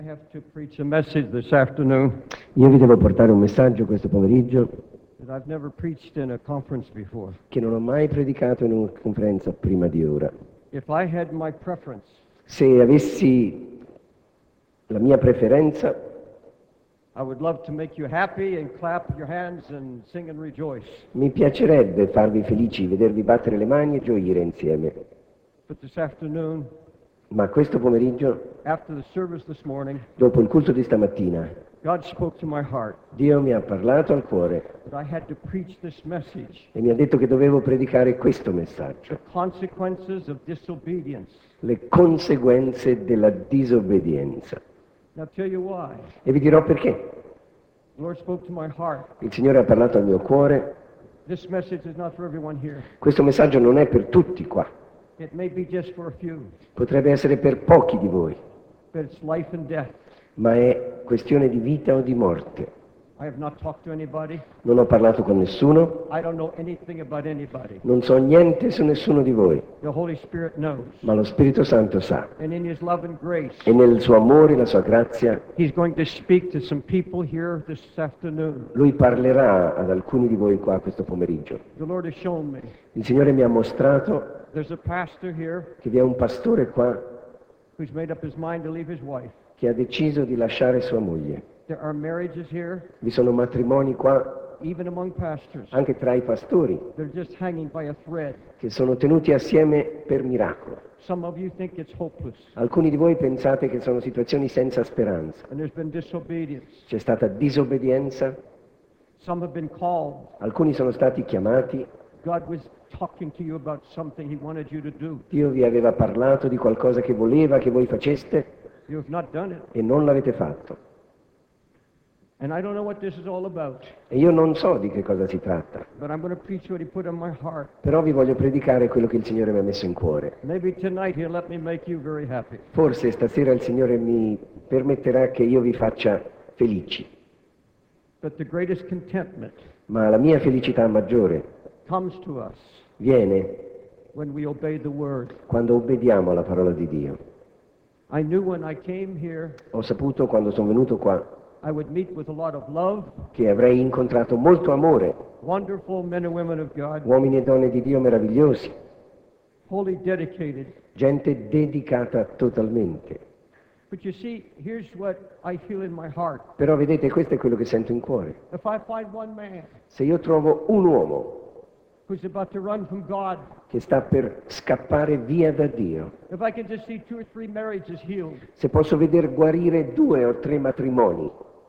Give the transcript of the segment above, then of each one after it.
I have to preach a message this afternoon Io vi devo portare un messaggio questo pomeriggio that I've never preached in a conference before. che non ho mai predicato in una conferenza prima di ora. If I had my preference, Se avessi la mia preferenza, I would love to make you happy and clap your hands and sing and rejoice. mi piacerebbe farvi felici, vedervi battere le mani e gioire insieme. But this afternoon, Ma questo pomeriggio, after the service this morning, dopo il culto di stamattina, God spoke to my heart Dio mi ha parlato al cuore that I had to preach this message, e mi ha detto che dovevo predicare questo messaggio. the consequences of disobedience. Le conseguenze della disobbedienza. Now, I'll tell you why. E vi dirò perché. The Lord spoke to my heart. Il Signore ha parlato al mio cuore. This message is not for everyone here. Questo messaggio non è per tutti qua. It may be just for a few, Potrebbe essere per pochi di voi, but it's life and death. ma è questione di vita o di morte. I have not talked to anybody. Non ho parlato con nessuno, I don't know anything about anybody. non so niente su nessuno di voi, The Holy Spirit knows. ma lo Spirito Santo sa. And in His love and grace, E nel suo amore e la sua grazia, He's going to speak to some people here this afternoon. Lui parlerà ad alcuni di voi qua questo pomeriggio. The Lord has shown me. Il Signore mi ha mostrato There's a pastor here che vi è un pastore qua who's made up his mind to leave his wife. che ha deciso di lasciare sua moglie. There are marriages here, Vi sono matrimoni qua, even among pastors. anche tra i pastori, They're just hanging by a thread. che sono tenuti assieme per miracolo. Some of you think it's hopeless, Alcuni di voi pensate che sono situazioni senza speranza. and there's been disobedience. C'è stata disobbedienza, Some have been called. alcuni sono stati chiamati, God was talking to you about something He wanted you to do. Dio vi aveva parlato di qualcosa che voleva che voi faceste You have not done it. e non l'avete fatto. And I don't know what this is all about, E io non so di che cosa si tratta, but I'm going to preach what He put in my heart. però vi voglio predicare quello che il Signore mi ha messo in cuore. Maybe tonight He'll let me make you very happy. Forse stasera il Signore mi permetterà che io vi faccia felici, But the greatest contentment ma la mia felicità maggiore comes to us viene when we obey the Word. quando obbediamo alla parola di Dio. I knew when I came here Ho saputo quando sono venuto qua I would meet with a lot of love, che avrei incontrato molto amore, wonderful men and women of God, uomini e donne di Dio meravigliosi, wholly dedicated. gente dedicata totalmente. But you see, here's what I feel in my heart. Però vedete, questo è quello che sento in cuore. If I find one man Se io trovo un uomo who's about to run from God, che sta per scappare via da Dio, if I can just see 2 or 3 marriages healed, se posso veder guarire 2 o 3 matrimoni,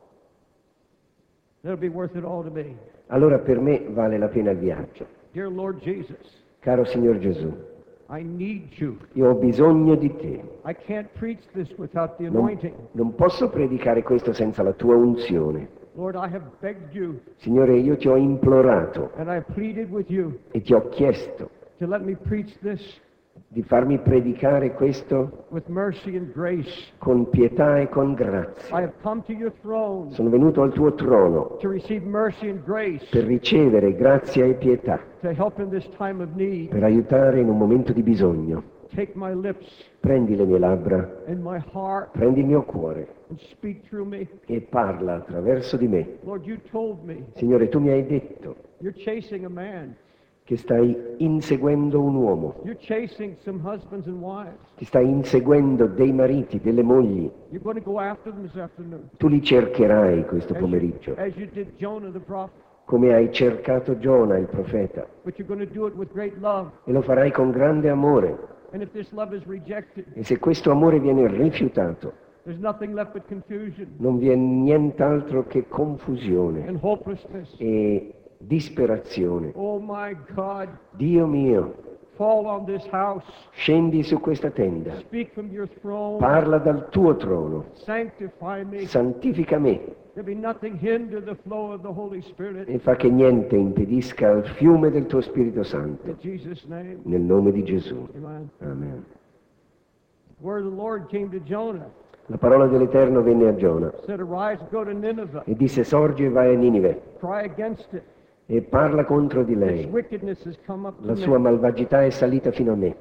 that'll be worth it all to me. allora per me vale la pena il viaggio. Dear Lord Jesus, Caro Signor Gesù, I need you. io ho bisogno di te. I can't preach this without the Non, anointing. non posso predicare questo senza la tua unzione. Lord, I have begged you Signore, io ti ho implorato and I pleaded with you e ti ho chiesto to let me preach this di farmi predicare questo with mercy and grace. con pietà e con I grazia. have come to your throne Sono venuto al tuo trono to receive mercy and grace, per ricevere grazia e pietà, to help in this time of need. per aiutare in un momento di bisogno. Take my lips Prendi le mie labbra, and my heart prendi il mio cuore and speak through me. e parla attraverso di me. Lord, you told me Signore, tu mi hai detto you're chasing a man. che stai inseguendo un uomo, You're chasing some husbands and wives. ti stai inseguendo dei mariti, delle mogli. You're going to go after them this afternoon. Tu li cercherai questo pomeriggio, As you did Jonah the prophet. come hai cercato Giona, il profeta, But you're going to do it with great love. e lo farai con grande amore. And if this love is rejected, E se questo amore viene rifiutato, there's nothing left but confusion non vi è nient'altro che confusione and hopelessness. e disperazione. Oh my God, Dio mio, fall on this house. scendi su questa tenda, Speak from your throne. parla dal tuo trono, Sanctify me. santifica me There be nothing hinder the flow of the Holy Spirit. e fa che niente impedisca il fiume del tuo Spirito Santo. In Jesus' name. Nel nome di Gesù. Amen. Amen. Where the Lord came to Jonah, La parola dell'Eterno venne a Giona said, arise, go to Nineveh, e disse: sorgi e vai a Ninive cry against it. e parla contro di Its lei. wickedness has come up to La me. sua malvagità è salita fino a me.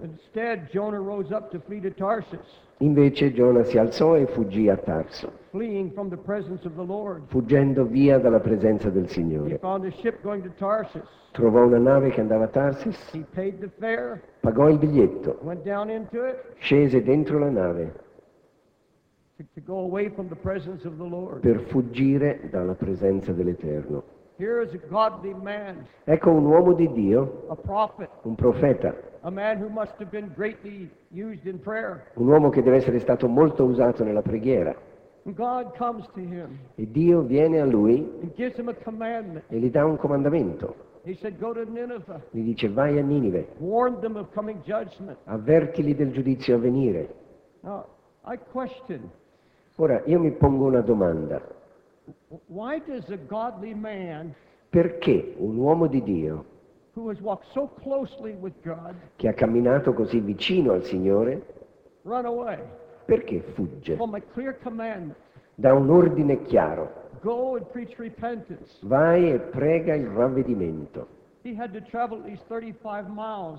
Instead, Jonah rose up to flee to Tarsus, Invece Giona si alzò e fuggì a Tarso, fleeing from the presence of the Lord. fuggendo via dalla presenza del He Signore. found a ship going to Tarsus. Trovò una nave che andava a Tarsis, He paid the fare, pagò il biglietto, went down into it scese dentro la nave to go away from the presence of the Lord. per fuggire dalla presenza dell'Eterno. Here is a godly man, Ecco un uomo di Dio, a prophet, un profeta, a man who must have been greatly used in prayer. un uomo che deve essere stato molto usato nella preghiera. And God comes to him E Dio viene a lui and gives him a commandment. e gli dà un comandamento. He said, go to Nineveh, Gli dice vai a Ninive, warn them of coming judgment. avvertili del giudizio a venire. Now, I question, Ora io mi pongo una domanda. why does a godly man Perché un uomo di Dio who has walked so closely with God che ha camminato così vicino al Signore, run away perché fugge? from a clear commandment? Da un ordine chiaro. Go and preach repentance. Vai e prega il ravvedimento. He had to travel at least 35 miles.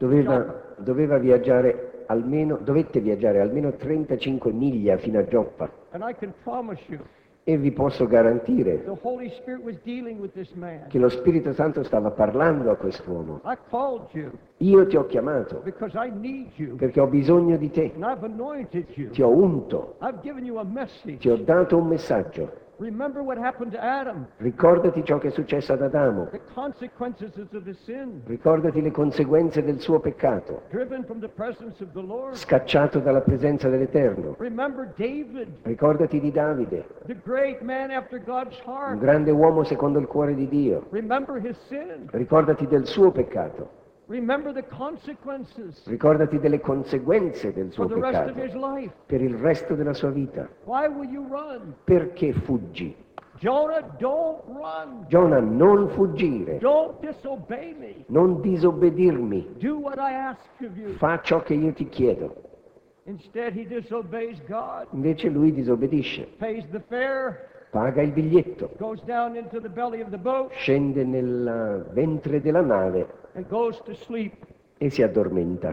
Dovette viaggiare almeno 35 miglia fino a Gioppa. And I can promise you, E vi posso garantire the Holy Spirit was dealing with this man. che lo Spirito Santo stava parlando a quest'uomo. I called you Io ti ho chiamato because I need you. perché ho bisogno di te. And I've anointed you. Ti ho unto. I've given you a message. Ti ho dato un messaggio. Remember what happened to Adam, Ricordati ciò che è successo ad Adamo. the consequences of his sin, Ricordati le conseguenze del suo peccato. driven from the presence of the Lord. Scacciato dalla presenza dell'Eterno. Remember David, Ricordati di Davide, the great man after God's un heart. grande uomo secondo il cuore di Dio. Remember his sin. Ricordati del suo peccato. Remember the consequences Ricordati delle conseguenze del suo for the rest of peccato his life. per il resto della sua vita. Why will you run? Perché fuggi? Jonah, don't run. Giona, non fuggire, Don't disobey me. non disobbedirmi. Do what I ask of you. Fa ciò che io ti chiedo. Instead, he disobeys God, Invece lui disobbedisce. pays the fare, Paga il biglietto, goes down into the belly of the boat, scende nel ventre della nave and goes to sleep. e si addormenta.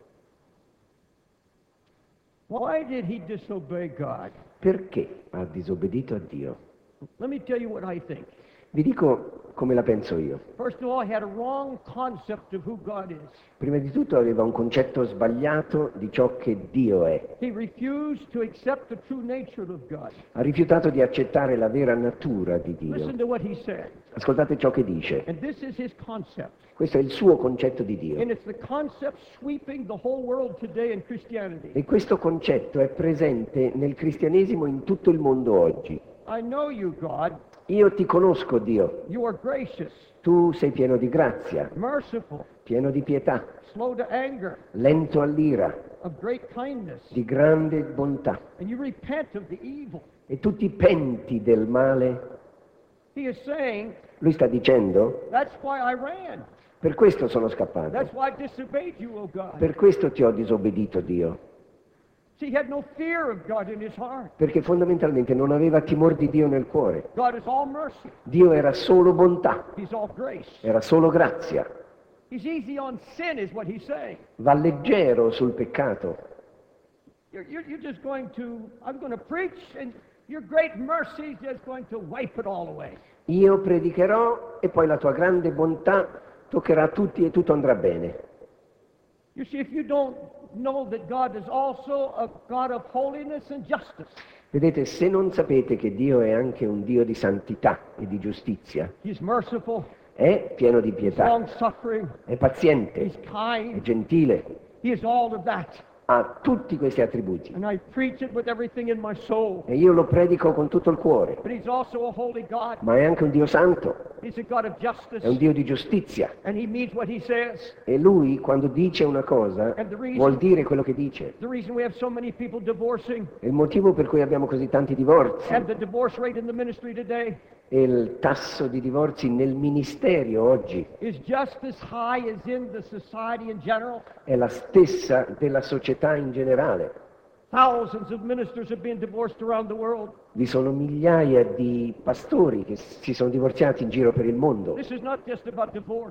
Why did he disobey God? Perché ha disobbedito a Dio? Let me tell you what I think. Vi dico come la penso io. First of all, he had a wrong concept of who God is. Prima di tutto aveva un concetto sbagliato di ciò che Dio è. He refused to accept the true nature of God. Ha rifiutato di accettare la vera natura di Listen Dio. to what he said. Ascoltate ciò che dice. And this is his concept. Questo è il suo concetto di Dio. And it's the concept sweeping the whole world today in Christianity. E questo concetto è presente nel cristianesimo in tutto il mondo oggi. I know you, God. Io ti conosco, Dio. You are gracious, Tu sei pieno di grazia, merciful, pieno di pietà, slow to anger, lento all'ira, of great kindness. di grande bontà. And you repent of the evil. E tu ti penti del male. He is saying, Lui sta dicendo, that's why I ran. per questo sono scappato. That's why I disobeyed you, O God. Per questo ti ho disobbedito, Dio. See, he had no fear of God in his heart. Perché fondamentalmente non aveva timore di Dio nel cuore. God is all mercy. Dio era solo bontà, He's all grace. era solo grazia. He's easy on sin is what he's saying. Va leggero sul peccato. You're just going to, I'm going to preach and your great mercy is just going to wipe it all away. Io predicherò e poi la tua grande bontà toccherà tutti e tutto andrà bene. You see, if you don't know that God is also a God of holiness and justice, Vedete, se non sapete che Dio è anche un Dio di santità e di giustizia, he's merciful, è pieno di he's pietà, long-suffering, è paziente, he's è kind, gentile, he is all of that. ha tutti questi attributi. And I preach it with everything in my soul. E io lo predico con tutto il cuore, But he's also a holy God. ma è anche un Dio santo, He's a God of justice. è un Dio di giustizia. And he means what he says. E lui, quando dice una cosa, vuol dire quello che dice. The reason we have so many people divorcing È il motivo per cui abbiamo così tanti divorzi and the divorce rate in the ministry today e il tasso di divorzi nel ministero oggi is just as high as in the society in general. è la stessa della società in generale. Thousands of ministers are being divorced around the world. Vi sono migliaia di pastori che si sono divorziati in giro per il mondo. This is not just about divorce.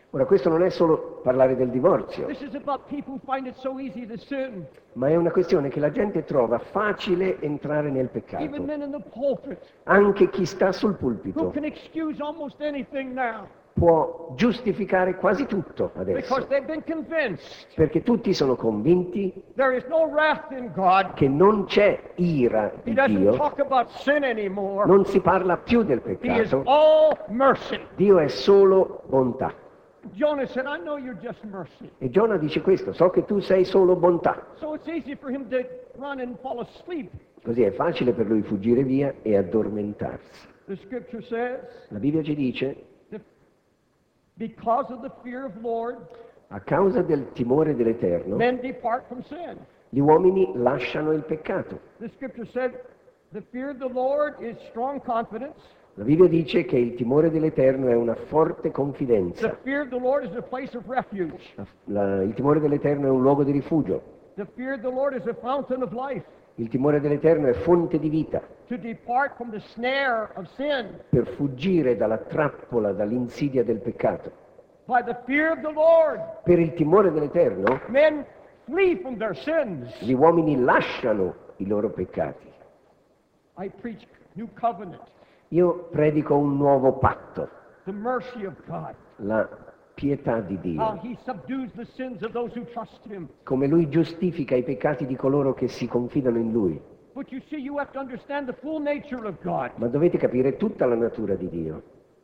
Ora, questo non è solo parlare del divorzio, This is about people who find it so easy to sin. ma è una questione che la gente trova facile entrare nel Even peccato. men in the pulpit Anche chi sta sul who pulpito can excuse almost anything now può giustificare quasi tutto because adesso, they've been convinced perché tutti sono convinti there is no wrath in God. che non c'è ira He di doesn't Dio, talk about sin anymore. non si parla più del He is peccato, all mercy. Dio è solo bontà. Jonah said, I know you're just mercy. E Giona dice questo, so che tu sei solo bontà. So it's easy for him to run and fall asleep. Così è facile per lui fuggire via e addormentarsi. The scripture says, La Bibbia ci dice, that because of the fear of Lord, a causa del timore dell'Eterno, men depart from sin. gli uomini lasciano il peccato. The scripture said, the fear of the Lord is strong confidence. La Bibbia dice che il timore dell'Eterno è una forte The confidenza. fear of the Lord is a place of refuge. Il timore dell'Eterno è un luogo di rifugio. The fear of the Lord is a fountain of life. Il timore dell'Eterno è fonte di vita. To depart from the snare of sin. Per fuggire dalla trappola, dall'insidia del peccato. By the fear of the Lord, Per il timore dell'Eterno, men flee from their sins. gli uomini lasciano i loro peccati. I preach new covenant, Io predico un nuovo patto, the mercy of God, la pietà di how Dio, he subdues the sins of those who trust him. come Lui giustifica i peccati di coloro che si confidano in Lui. But you see, you have to understand the full nature of God. Ma dovete capire tutta la natura di Dio.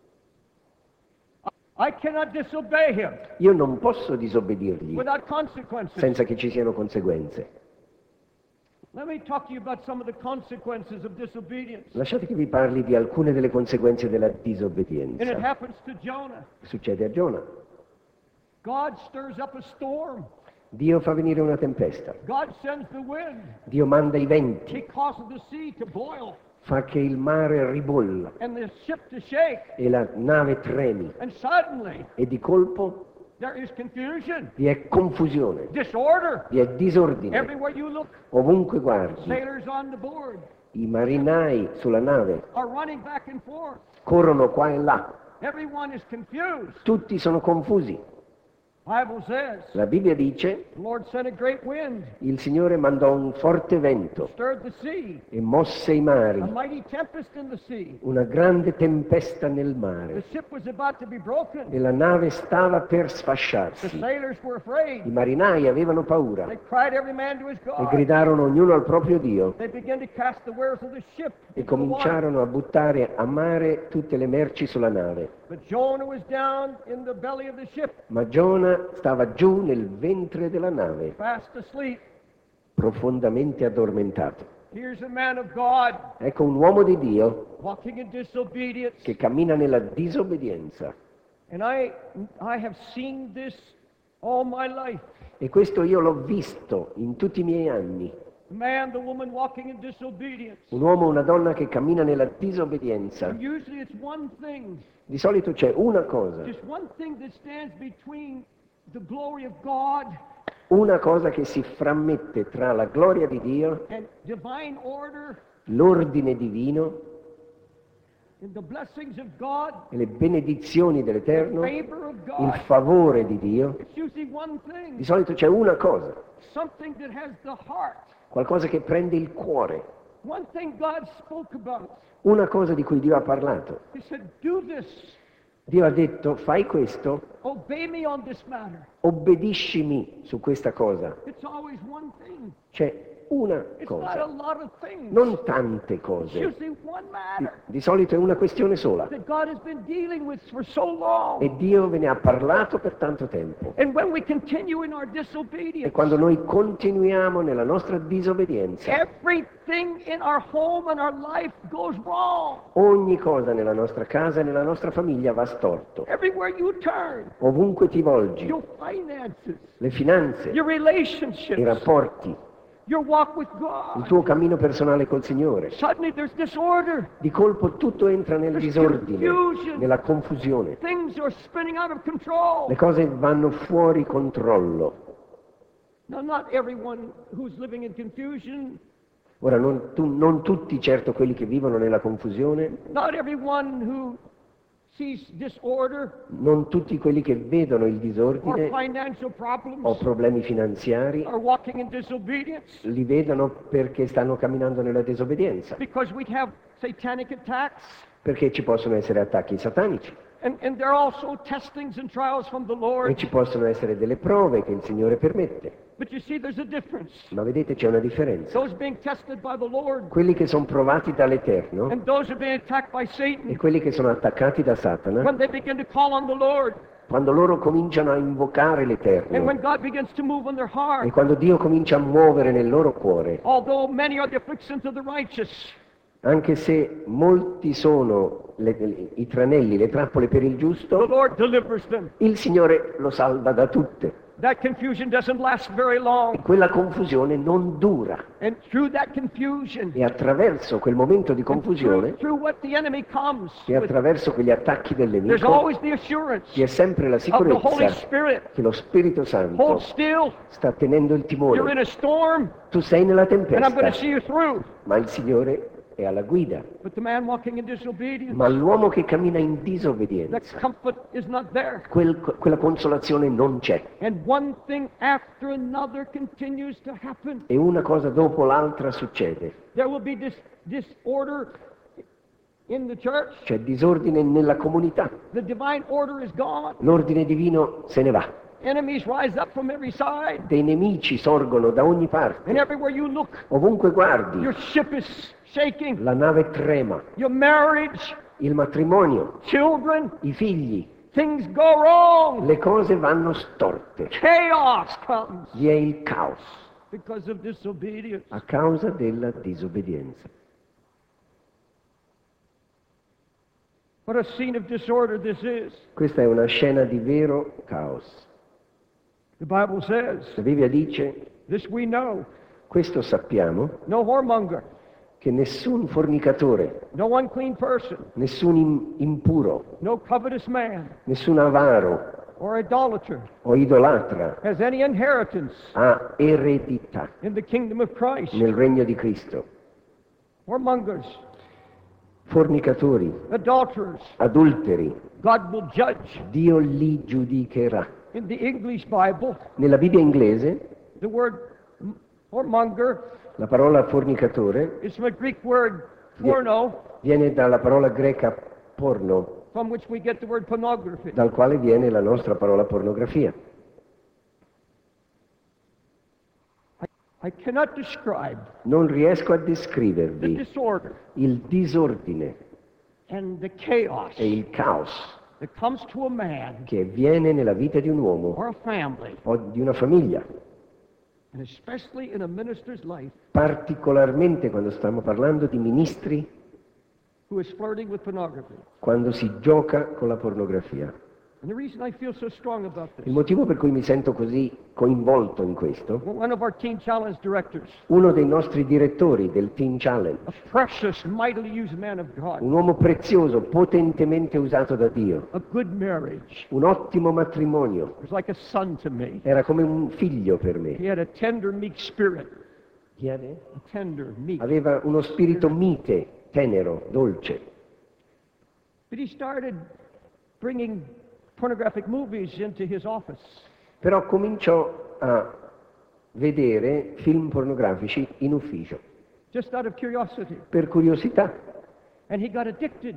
I cannot disobey him Io non posso disobbedirgli without consequences. senza che ci siano conseguenze. Let me talk to you about some of the consequences of disobedience. Lasciate che vi parli di alcune delle conseguenze della And it disobbedienza. happens to Jonah. Succede a Giona. God stirs up a storm. Dio fa venire una tempesta. God sends the wind. Dio manda i venti, He causes the sea to boil fa che il mare ribolla and the ship to shake. e la nave tremi. And suddenly, E di colpo there is confusion, vi è confusione, disorder. vi è disordine. Everywhere you look, Ovunque guardi, sailors on the board i marinai sulla nave are running back and forth. corrono qua e là, Everyone is confused. tutti sono confusi. Bible says, La Bibbia dice, the Lord sent a great wind, il Signore mandò un forte vento stirred the sea, e mosse i a mari, mighty tempest in the sea. una grande tempesta nel The mare ship was about to be broken. e la nave stava per The sfasciarsi. sailors were I afraid. marinai avevano paura They cried every man to his e God. gridarono ognuno al proprio Dio They began to cast the wares of the ship e into the water. cominciarono a buttare a mare tutte le merci sulla nave. But Jonah was down in the belly of the ship, Ma Giona stava giù nel ventre della nave, fast asleep. profondamente addormentato. Here's a man of God Ecco un uomo di Dio walking in disobedience. che cammina nella disobbedienza. And I have seen this all my life. E questo io l'ho visto in tutti i miei anni. The man, the woman walking in disobedience. Un uomo o una donna che cammina nella disobbedienza. And usually it's one thing, Di solito c'è una cosa just one thing that stands between the glory of God che si frammette tra la gloria di Dio, and divine order l'ordine divino and the blessings of God, e le benedizioni dell'Eterno, favor of il God. favore di Dio. It's usually one Di thing, solito c'è una cosa, something that has the heart. qualcosa che prende il cuore, One thing God spoke about. una cosa di cui Dio ha parlato. He said, do this. Dio ha detto, fai questo, Obey me on this matter. obbediscimi su questa cosa. It's always one thing. C'è una It's not a cosa, lot of things. non tante It's cose. usually one matter Di solito è una questione sola. that God has been dealing with for so long. E Dio ve ne ha parlato per tanto tempo. And when we continue in our E disobedience, quando noi continuiamo nella nostra disobbedienza, everything in our home and our life goes wrong. ogni cosa nella nostra casa e nella nostra famiglia va storto. Everywhere you turn, Ovunque ti volgi, your finances, le finanze, your i relationships, rapporti, your walk with il God. tuo cammino personale col Signore. Suddenly there's disorder. Di colpo tutto entra nel disordine, nella confusione. Things are spinning out of control. Le cose vanno fuori controllo. Now, not everyone who's living in confusion, Ora, non tutti certo quelli che vivono nella confusione, not everyone who sees disorder Non tutti quelli che vedono il or disordine financial o problems problemi finanziari are walking in disobedience li vedono perché stanno camminando nella disobbedienza, because we have satanic attacks. perché ci possono essere attacchi satanici And there are also testings and trials from the e Lord. ci possono essere delle prove che il Signore permette. But you see, there's a difference. Ma vedete, c'è una differenza. Those being tested by the Lord Quelli che sono provati dall'Eterno and those who are being attacked by e Satan, quelli che sono attaccati da Satana, when they begin to call on the Lord, quando loro cominciano a invocare and l'Eterno when God begins to move on their e heart, quando Dio comincia a muovere nel loro cuore, although many are the afflictions of the righteous, anche se molti sono i tranelli, le trappole per il the giusto, Lord delivers them. il Signore lo salva da tutte. That confusion doesn't last very long. Quella confusione non dura And through that confusion, e attraverso quel momento di confusione through what the enemy comes e with, attraverso quegli attacchi del there's nemico always the assurance vi è sempre la of the Holy sicurezza Spirit. che lo Spirito Hold Santo still. sta tenendo il You're in timone. a storm, Tu sei nella and I'm going to tempesta, see you through. ma il Signore è alla guida. But the man walking in disobedience, Ma l'uomo che cammina in that disobbedienza, comfort is not there. quella consolazione non c'è. And one thing after another continues to happen. E una cosa dopo l'altra succede. There will be disorder in the church. C'è disordine nella comunità. The divine order is gone. L'ordine divino se ne va. Enemies rise up from every side. Dei nemici sorgono da ogni parte. And everywhere you look, Ovunque guardi, your ship is shaking. la nave trema. Your marriage, Il matrimonio, children, i figli, things go wrong. le cose vanno storte. Chaos comes Vi è il caos because of disobedience. a causa della disobbedienza. What a scene of disorder this is. Questa è una scena di vero caos. The Bible says, La Bibbia dice, this we know, questo sappiamo, no whoremonger, che nessun fornicatore, no unclean person, nessun impuro, no covetous man, nessun avaro or idolater o idolatra has any inheritance ha eredità in the kingdom of Christ. nel regno di Cristo. Whoremongers, Fornicatori, adulterers, adulteri, God will judge. Dio li giudicherà. In the English Bible, Nella Bibbia inglese the word whoremonger la parola fornicatore is from a Greek word porno, viene dalla parola greca porno, from which we get the word pornography. dal quale viene la nostra parola pornografia. I cannot describe Non riesco a the descrivervi disorder il disordine and the chaos e il caos that comes to a man che avviene nella vita di un uomo or a family, o di una famiglia, and especially in a minister's life, particolarmente quando stiamo parlando di ministri, who is flirting with pornography. quando si gioca con la pornografia. And the reason I feel so strong about Il this, motivo per cui mi sento così coinvolto in questo, one of our Teen Challenge directors, uno dei nostri direttori del Teen Challenge, a precious, mightily used man of God, un uomo prezioso, potentemente usato da Dio, a good marriage, un ottimo matrimonio, was like a son to me. era come un figlio per me. He had a tender, meek spirit. Chi aveva? A tender, meek. Aveva uno spirito mite, tenero, dolce. But he started bringing pornographic movies into his office. Però cominciò a vedere film pornografici in ufficio, Just out of curiosity. per curiosità, And he got addicted.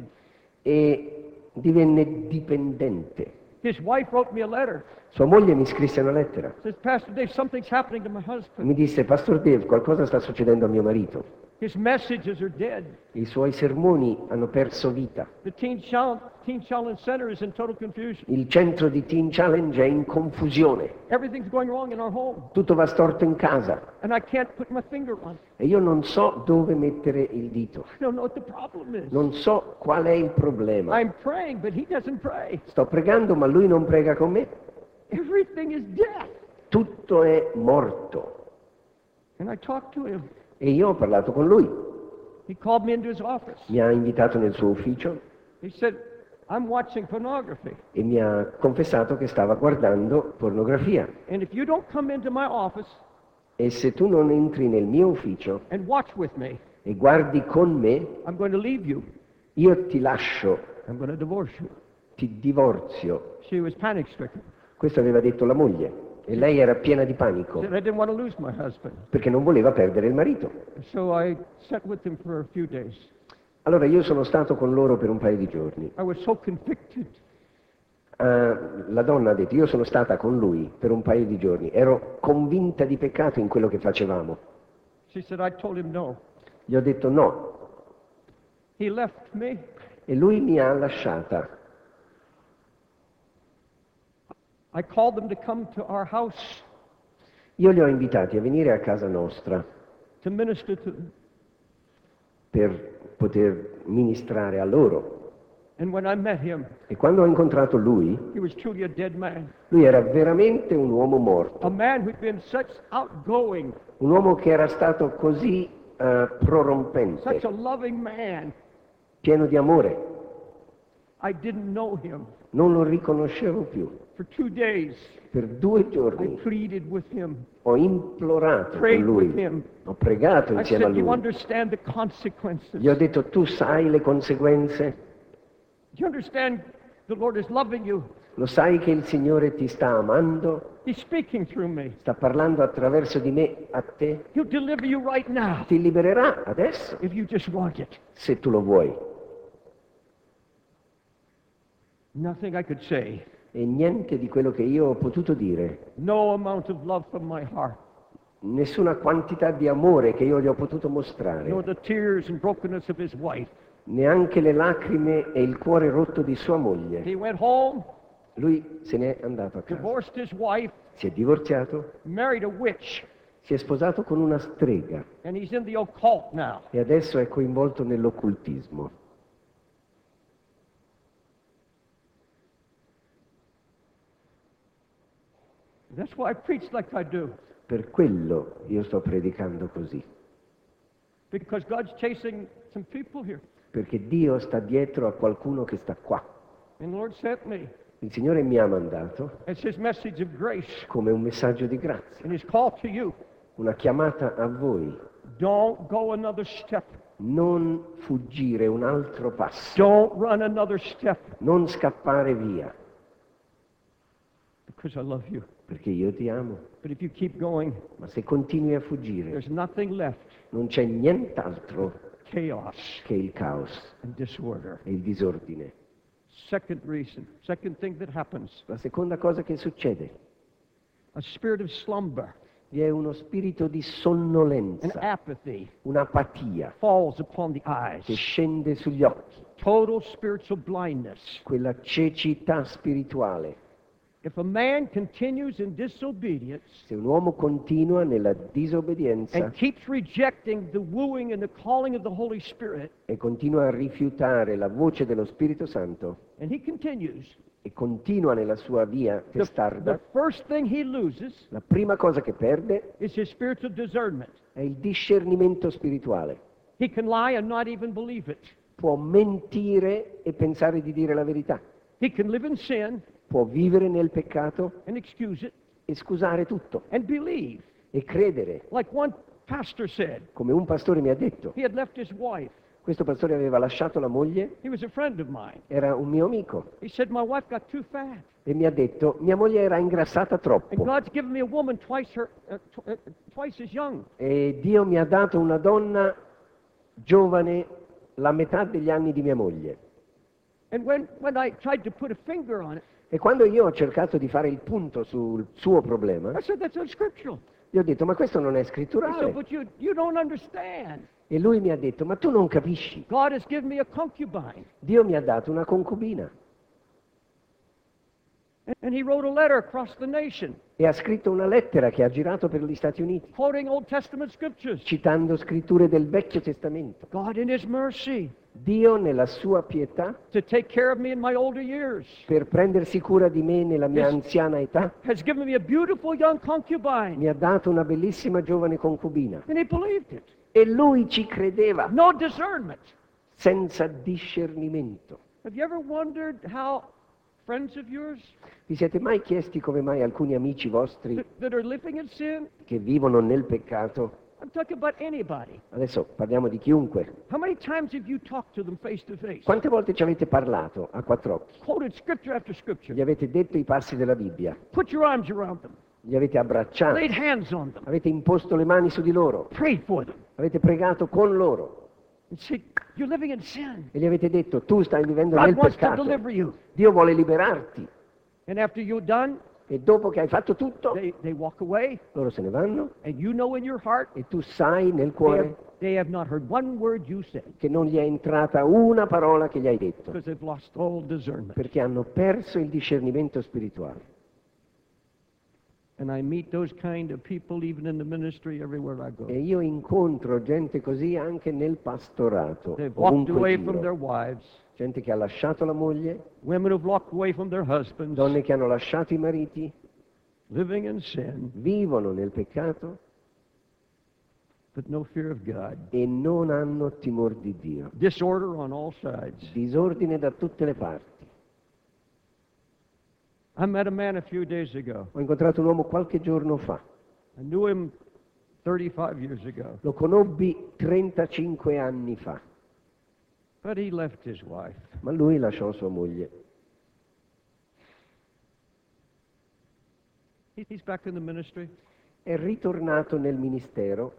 e divenne dipendente. His wife wrote me a letter. Sua moglie mi scrisse una lettera. Says, Pastor Dave, something's happening to my husband. Mi disse, Pastor Dave, qualcosa sta succedendo a mio marito. His messages are dead. I suoi sermoni hanno perso vita. The Teen Challenge Center is in total confusion. Il centro di Teen Challenge è in confusione. Everything's going wrong in our home. Tutto va storto in casa. And I can't put my finger on it. E io non so dove mettere il dito. I don't know what the problem is. Non so qual è il problema. I'm praying, but he doesn't pray. Sto pregando, ma lui non prega con me. Everything is dead. Tutto è morto. And I talked to him. E io ho parlato con lui. He called me into his office. Mi ha invitato nel suo ufficio He said, I'm watching pornography. e mi ha confessato che stava guardando pornografia. And if you don't come into my office E se tu non entri nel mio ufficio and watch with me, e guardi con me, I'm going to leave you. io ti lascio I'm going to divorce you. ti divorzio. She was panic stricken. Questo aveva detto la moglie e lei era piena di panico She said, I didn't want to lose my husband. perché non voleva perdere il marito. So I sat with him for a few days. Allora io sono stato con loro per un paio di giorni. I was so convicted. La donna ha detto, io sono stata con lui per un paio di giorni, ero convinta di peccato in quello che facevamo. She said, I told him no. Gli ho detto no He left me. e lui mi ha lasciata. I called them to come to our house Io li ho invitati a venire a casa nostra to minister to them. per poter ministrare a loro. And when I met him, E quando ho incontrato lui, he was truly a dead man. lui era veramente un uomo morto, A man who'd been such outgoing, un uomo che era stato così prorompente, such a loving man. pieno di amore. I didn't know him. Non lo riconoscevo più. For 2 days, Per 2 I giorni pleaded with him, ho implorato con prayed with lui, him. ho pregato I insieme a said, you lui. understand the consequences. Gli ho detto, tu sai le conseguenze? Do you understand the Lord is loving you? Lo sai che il Signore ti sta amando? He's speaking through me. Sta parlando attraverso di me a te? He'll deliver you right now Ti libererà adesso, if you just want it. se tu lo vuoi. Nothing I could say. E niente di quello che io ho potuto dire, No amount of love from my heart. nessuna quantità di amore che io gli ho potuto Nor mostrare, the tears and brokenness of his wife. neanche le lacrime e il cuore rotto di sua moglie. He went home, Lui se n'è andato a casa, divorced his wife, si è divorziato, married a witch, si è sposato con una strega and he's in the occult now. e adesso è coinvolto nell'occultismo. That's why I preach like I do. Per quello io sto predicando così, Because God's chasing some people here. perché Dio sta dietro a qualcuno che sta qua. And the Lord sent me. Il Signore mi ha mandato It's his message of grace come un messaggio di grazia, and his call to you. una chiamata a voi. Don't go another step. Non fuggire un altro passo, Don't run another step. non scappare via, Because I love you. perché io ti amo. But if you keep going, Ma se continui a fuggire, there's nothing left. non c'è nient'altro Chaos che il caos and disorder. e il disordine. Second reason, second thing that happens, La seconda cosa che succede, a spirit of slumber vi è uno spirito di and sonnolenza, apathy un'apatia falls upon the che eyes. scende sugli occhi, Total spiritual blindness. quella cecità spirituale. If a man continues in disobedience Se un uomo continua nella disobbedienza and keeps rejecting the wooing and the calling of the Holy Spirit, e continua a rifiutare la voce dello Spirito Santo and he continues, e continua nella sua via the testarda, first thing he loses la prima cosa che perde is his spiritual discernment. è il discernimento spirituale. He can lie and not even believe it. Può mentire e pensare di dire la verità. He can live in sin Può vivere nel peccato and excuse it e scusare tutto and believe. e credere. Like one pastor said, Come un pastore mi ha detto, he had left his wife. questo pastore aveva lasciato la moglie, He was a friend of mine. era un mio amico, He said, my wife got too fat. e mi ha detto, mia moglie era ingrassata And troppo God's given me a woman twice as young. e Dio mi ha dato una donna giovane, la metà degli anni di mia moglie. And when I tried to put a finger on it, E quando io ho cercato di fare il punto sul suo problema, I said, that's unscriptural. gli ho detto, ma questo non è He said, scritturale. but you don't understand. E lui mi ha detto, ma tu non capisci, God has given me a concubine. Dio mi ha dato una concubina. And he wrote a letter across the nation, E ha scritto una lettera che ha girato per gli Stati Uniti, quoting Old Testament scriptures. citando scritture del Vecchio Testamento. God in his mercy Dio, nella sua pietà, to take care of me in my older years, per prendersi cura di me nella mia Yes. anziana età, has given me a beautiful young concubine. mi ha dato una bellissima giovane concubina. And he believed it. E lui ci credeva, No discernment. senza discernimento. Have you ever wondered how friends of yours Vi siete mai chiesti come mai alcuni amici vostri that are living in sin che vivono nel peccato I'm talking about anybody. Adesso parliamo di chiunque. How many times have you talked to them face to face? Quante volte ci avete parlato a quattro occhi? Quoted scripture after scripture. Gli avete detto i passi della Bibbia, Put your arms around them. li avete abbracciati, Laid hands on them. avete imposto le mani su di loro, Prayed for them. avete pregato con loro And said, you're living in sin. e gli avete detto tu stai vivendo God nel wants to peccato, deliver you. Dio vuole liberarti. And after you're done, E dopo che hai fatto tutto, they walk away, loro se ne vanno and you know in your heart e tu sai nel they cuore they have not heard one word you said che non gli è entrata una parola che gli hai detto, because they've lost all discernment. perché hanno perso il discernimento spirituale. And I meet those kind of people even in the ministry everywhere I go. E io incontro gente così anche nel pastorato, They've walked ovunque away from their giro. wives. Gente che ha lasciato la moglie, Women who've walked away from their husbands, donne che hanno lasciato i mariti, living in sin, vivono nel peccato but no fear of God. e non hanno timore di Dio. Disorder on all sides. Disordine da tutte le parti. I met a man a few days ago. Ho incontrato un uomo qualche giorno fa. I knew him 35 years ago, Lo conobbi 35 anni fa, but he left his wife. ma lui lasciò sua moglie. He's back in the ministry. È ritornato nel ministero,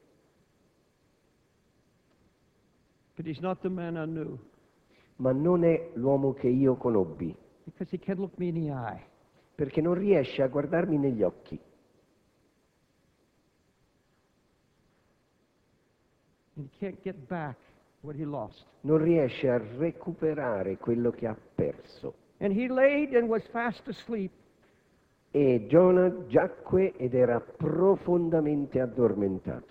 But he's not the man I knew ma non è l'uomo che io conobbi, because he can't look me in the eye. perché non riesce a guardarmi negli occhi. And he can't get back what he lost. Non riesce a recuperare quello che ha perso. And he laid and was fast asleep. E Giona giacque ed era profondamente addormentato.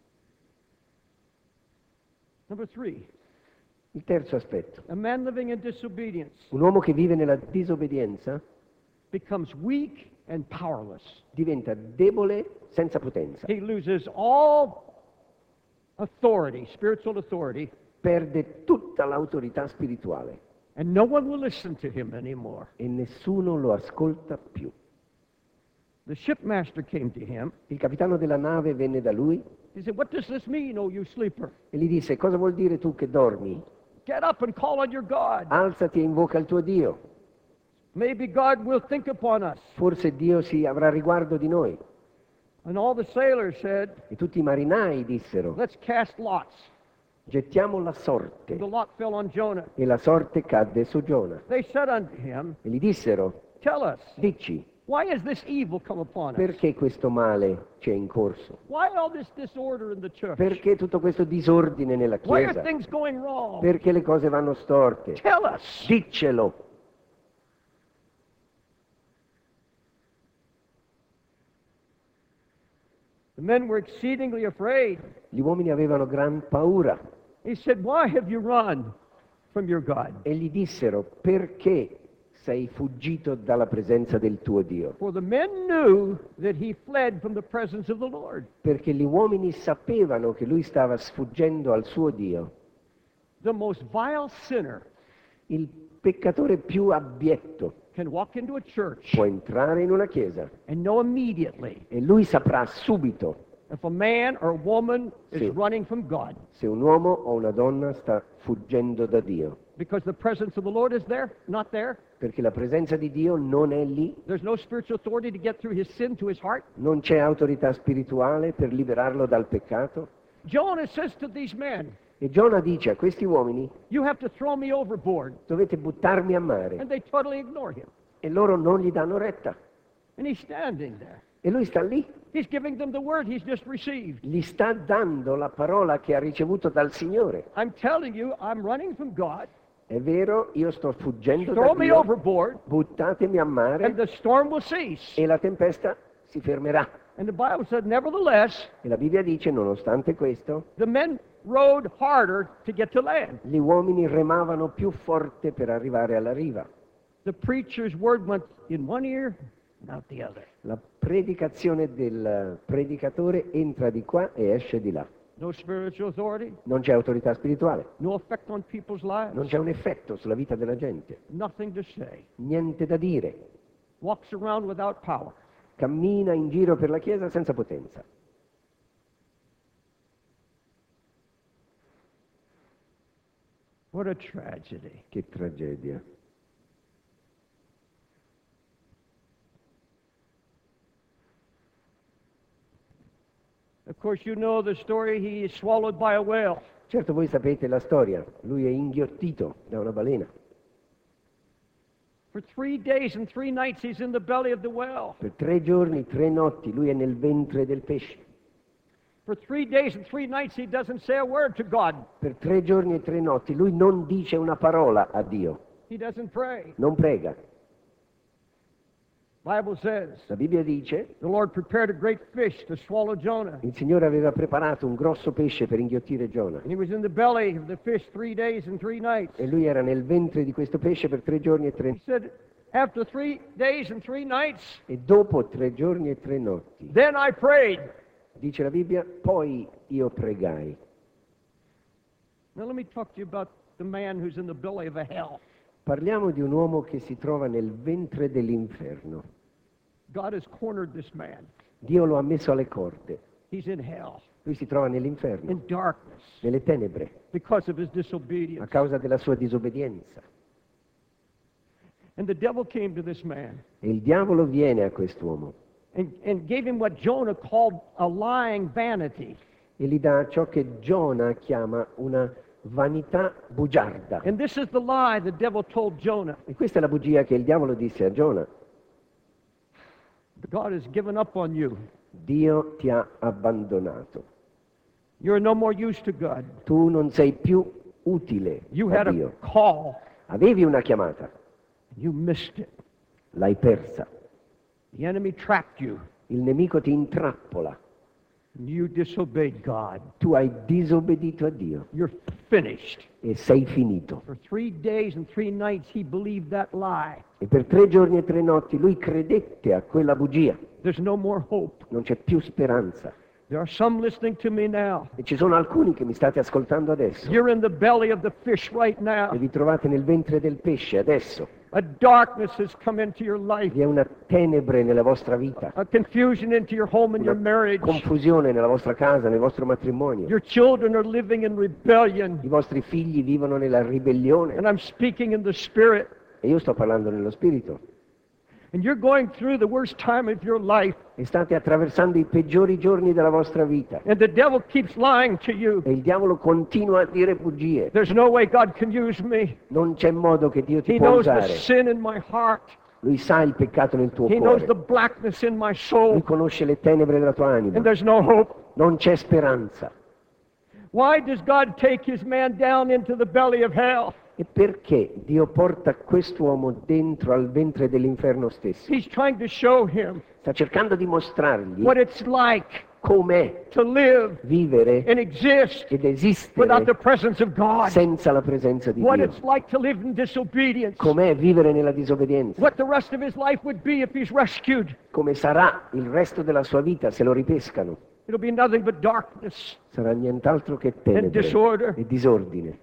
Number 3, Il terzo aspetto. a man living in disobedience Un uomo che vive nella disobbedienza becomes weak and powerless. diventa debole senza potenza. He loses all authority, spiritual authority, Perde tutta l'autorità spirituale and no one will listen to him anymore. e nessuno lo ascolta più. The shipmaster came to him. Il capitano della nave venne da lui He said, "What does this mean, oh you sleeper? e gli disse: cosa vuol dire tu che dormi? Get up and call on your God. Alzati e invoca il tuo Dio. Maybe God will think upon us." Forse Dio si avrà riguardo di noi. And all the sailors said, E tutti i marinai dissero: "Let's cast lots." gettiamo la And the sorte. lot fell on Jonah. E la sorte cadde su Giona. They said unto him, E gli dissero: "Tell us, dici, why has this evil come upon us? perché questo male ci è in corso? Why all this disorder in the church? Perché tutto questo disordine nella Why are Chiesa? things going wrong? Perché le cose vanno storte? Tell us." Diccelo. The men were exceedingly afraid. Gli uomini avevano gran paura He said, "Why have you run from your God?" e gli dissero: perché sei fuggito dalla presenza del tuo Dio? For the men knew that he fled from the presence of the Lord. Perché gli uomini sapevano che lui stava sfuggendo al suo Dio. The most vile sinner Il peccatore più abietto can walk into a church può entrare in una chiesa and know immediately e lui saprà subito if a man or a woman is Sì. running from God, se un uomo o una donna sta fuggendo da Dio, because the presence of the Lord is there, not there. perché la presenza di Dio non è lì, There's no spiritual authority to get through his sin to his heart. non c'è autorità spirituale per liberarlo dal peccato. Jonah says to these men, E Giona dice a questi uomini: "You have to throw me overboard." dovete buttarmi a mare. And they totally ignore him. E loro non gli danno retta. And he's standing there. E lui sta lì, He's giving them the word he's just received. gli sta dando la parola che ha ricevuto dal Signore. I'm telling you, I'm running from God. È vero, io sto fuggendo da Throw me Dio, overboard, buttatemi a and mare the storm will cease. e la tempesta si fermerà. And the Bible said, nevertheless, E la Bibbia dice, nonostante questo, the men rowed harder to get to land. gli uomini remavano più forte per arrivare alla riva. The preacher's word went in one ear and out the other. La predicazione del predicatore entra di qua e esce di là. No spiritual authority, Non c'è autorità spirituale, no effect on people's lives, non c'è un effetto sulla vita della gente, nothing to say. niente da dire. Walks around without power. Cammina in giro per la Chiesa senza potenza. What a tragedy. Che tragedia. Of course, you know the story. He is swallowed by a whale. Certo, voi sapete la storia. Lui è inghiottito da una balena. For 3 days and 3 nights he's in the belly of the whale. Per 3 giorni, 3 notti, lui è nel ventre del pesce. For 3 days and 3 nights he doesn't say a word to God. Per 3 giorni e 3 notti, lui non dice una parola a Dio. He doesn't pray. Non prega. Bible says La Bibbia dice, the Lord prepared a great fish to swallow Jonah. il Signore aveva preparato un grosso pesce per inghiottire Giona. And he was in the belly of the fish 3 days and 3 nights. E lui era nel ventre di questo pesce per 3 giorni e 3 He notti. said, after 3 days and 3 nights, E dopo 3 giorni e 3 notti, then I prayed. dice la Bibbia, poi io pregai. Now let me talk to you about the man who's in the belly of a hell. Parliamo di un uomo che si trova nel ventre dell'inferno. God has cornered this man. Dio lo ha messo alle corde. He's in hell, Lui si trova nell'inferno, in darkness, nelle tenebre, because of his a disobedience. causa della sua disobbedienza. And the devil came to this man E il diavolo viene a quest'uomo and gave him what Jonah called a lying vanity. e gli dà ciò che Giona chiama una vanità bugiarda. And this is the lie the devil told Jonah. E questa è la bugia che il diavolo disse a Giona. God has given up on you. Dio ti ha abbandonato. You're no more use to God. Tu non sei più utile You a had a Dio. call. Avevi una chiamata, You missed it. l'hai persa. The enemy trapped you. Il nemico ti intrappola. You disobeyed God. Tu hai disobbedito a Dio You're finished. e sei finito. For 3 days and 3 nights he believed that lie. E per 3 giorni e 3 notti lui credette a quella bugia. There's no more hope. Non c'è più speranza. There are some listening to me now. E ci sono alcuni che mi state ascoltando adesso. You're in the belly of the fish right now. E vi trovate nel ventre del pesce adesso. A darkness has come into your life. Vi è una tenebre nella vostra vita. A confusion into your home and your Una marriage. confusione nella vostra casa, nel vostro matrimonio. Your children are living in rebellion. I vostri figli vivono nella ribellione. And I'm speaking in the spirit. E io sto parlando nello spirito. And you're going through the worst time of your life. E state attraversando i peggiori giorni della vostra vita. And the devil keeps lying to you. E il diavolo continua a dire bugie. There's no way God can use me. Non c'è modo che Dio ti He può knows the usare. sin in my heart. Lui sa il peccato nel tuo He knows the cuore. blackness in my Lui soul. conosce le tenebre della tua anima. And there's no hope. Non c'è speranza. Why does God take his man down into the belly of hell? E perché Dio porta quest'uomo dentro al ventre dell'inferno stesso? He's trying to show him Sta cercando di mostrargli what it's like com'è to live vivere and exist ed without the esistere presence of God. senza la presenza di What Dio. it's like to live in disobedience. Com'è vivere nella disobbedienza. What the rest of his life would be if he's rescued. Come sarà il resto della sua vita se lo ripescano. It'll be nothing but darkness. Sarà nient'altro che And tenebre disorder. e disordine.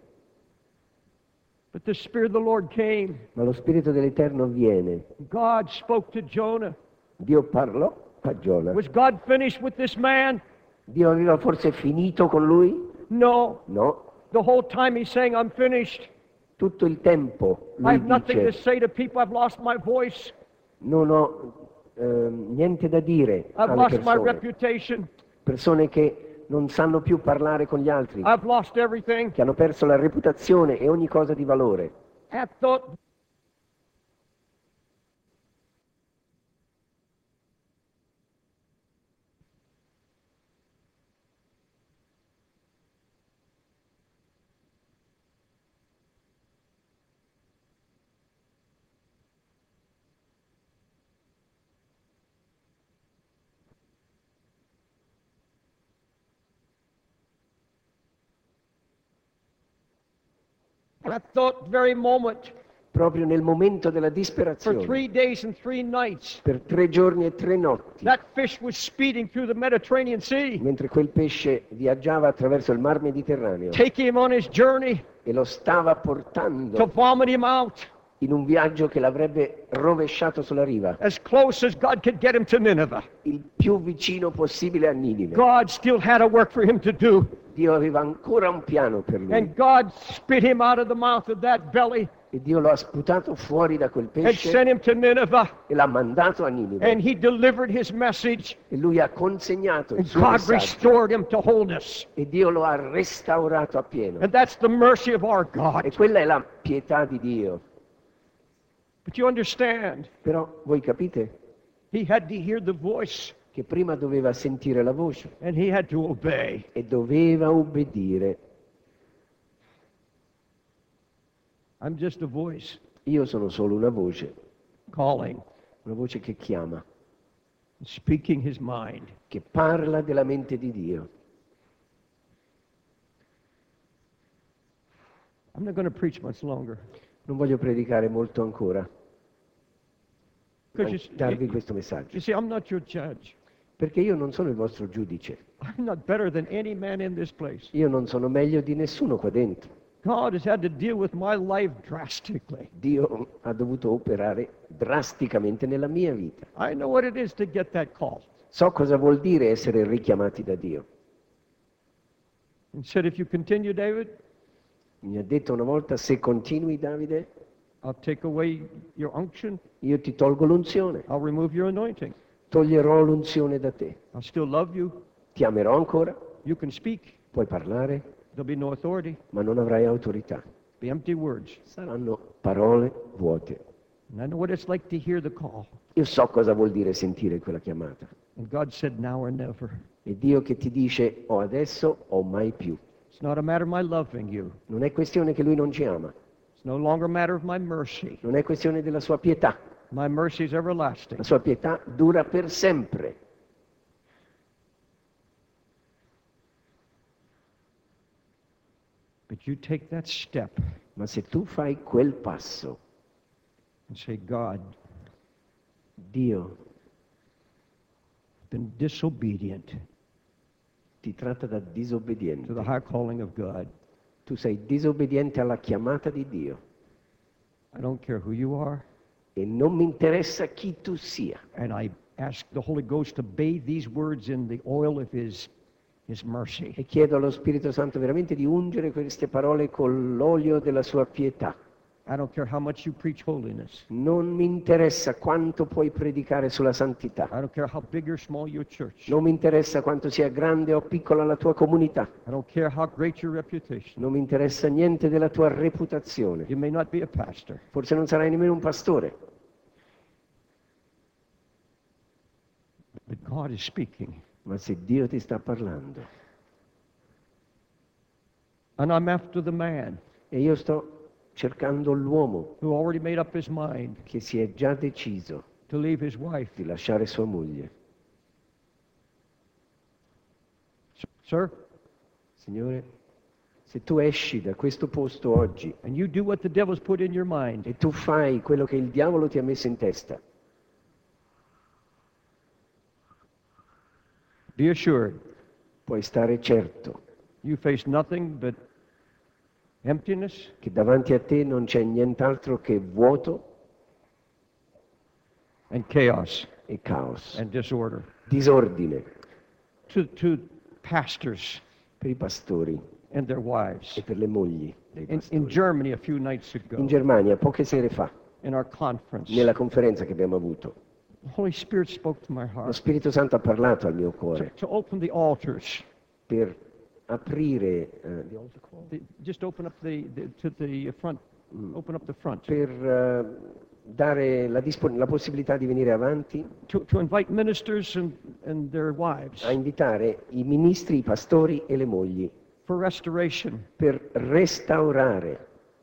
But the Spirit of the Lord came. Ma lo Spirito dell'Eterno viene. God spoke to Jonah. Dio parlò a Giona. Was God finished with this man? Dio aveva forse finito con lui? No. No. The whole time he's saying, I'm finished. Tutto il tempo I lui have nothing to dice, say to people. I've lost my voice. non ho niente da dire I've alle lost my persone. reputation. Persone che non sanno più parlare con gli altri, I've lost everything. che hanno perso la reputazione e ogni cosa di valore. At thought. At that very moment, Proprio nel momento della for disperazione, 3 days and 3 nights, per 3 giorni e 3 notti, that fish was speeding through the Mediterranean Sea, mentre quel pesce viaggiava attraverso il mar Mediterraneo taking him on his journey e lo stava to portando vomit him out in un viaggio che l'avrebbe rovesciato sulla riva, as close as God could get him to Nineveh. il più vicino possibile a Ninive. God still had a work for him to do. Dio aveva ancora un piano per lui. And God spit him out of the mouth of that belly E Dio lo ha sputato fuori da quel and pesce sent him to Nineveh. e l'ha mandato a Ninive. And he delivered his message. E lui ha consegnato il And suo God messaggio. restored him to wholeness. E Dio lo ha restaurato appieno. And that's the mercy of our E God. quella è la pietà di Dio. But you understand, Però voi capite he had to hear the voice che prima doveva sentire la voce and he had to obey. e doveva obbedire. I'm just a voice Io sono solo una voce calling, che chiama, speaking his mind. che parla della mente di Dio. I'm not going to preach much longer. Non voglio predicare molto ancora, Because darvi questo messaggio, you see, I'm not your judge. perché io non sono il vostro giudice, I'm not better than any man in this place. io non sono meglio di nessuno qua dentro. God has had to deal with my life drastically. Dio ha dovuto operare drasticamente nella mia vita. I know what it is to get that call. So cosa vuol dire essere richiamati da Dio. And said, if you continue, David, Mi ha detto una volta, se continui Davide, I'll take away your unction. io ti tolgo l'unzione, I'll remove your anointing. toglierò l'unzione da te. I'll still love you. Ti amerò ancora, You can speak. puoi parlare, There'll be no authority. ma non avrai autorità. Be empty words. Saranno parole vuote. And I know what it's like to hear the call. Io so cosa vuol dire sentire quella chiamata. And God said, now or never. È Dio che ti dice o adesso o mai più. It's not a matter of my loving you. Non è questione che Lui non ci ama, It's no longer a matter of my mercy. non è questione della sua pietà. My mercy is everlasting. La sua pietà dura per sempre. But you take that step Ma se tu fai quel passo, and say, God, Dio I've been disobedient ti tratta da to disobbediente. the high calling of God. Tu sei disobbediente alla chiamata di Dio I don't care who you are. e non mi interessa chi tu sia. And I ask the Holy Ghost to bathe these words in the oil of His mercy. E chiedo allo Spirito Santo veramente di ungere queste parole con l'olio della sua pietà. I don't care how much you preach holiness. Non mi interessa quanto puoi predicare sulla santità. I don't care how big or small your church. Non mi interessa quanto sia grande o piccola la tua comunità. I don't care how great your reputation. Non mi interessa niente della tua reputazione. You may not be a pastor, Forse non sarai nemmeno un pastore, but God is speaking. ma se Dio ti sta parlando And I'm after the man e io sto cercando l'uomo who already made up his mind che si è già deciso to leave his wife. di lasciare sua moglie. Sir, Signore, se tu esci da questo posto oggi and you do what the devil's put in your mind, e tu fai quello che il diavolo ti ha messo in testa, be assured puoi stare certo you face nothing but emptiness che davanti a te non c'è nient'altro che vuoto and chaos e caos, and disorder. disordine To pastors per i pastori and their wives. e per le mogli dei In pastori. Germany a few nights In ago, Germania, poche sere fa, in our conference, nella conferenza che abbiamo avuto, the Holy Spirit spoke to my lo heart Spirito Santo ha parlato al mio to, cuore to open the altars. per aprire, Just open up to the front. Open up the front. per dare la possibilità di venire avanti, To invite ministers and their wives a invitare i ministri, i pastori e le mogli for restoration. per restaurare,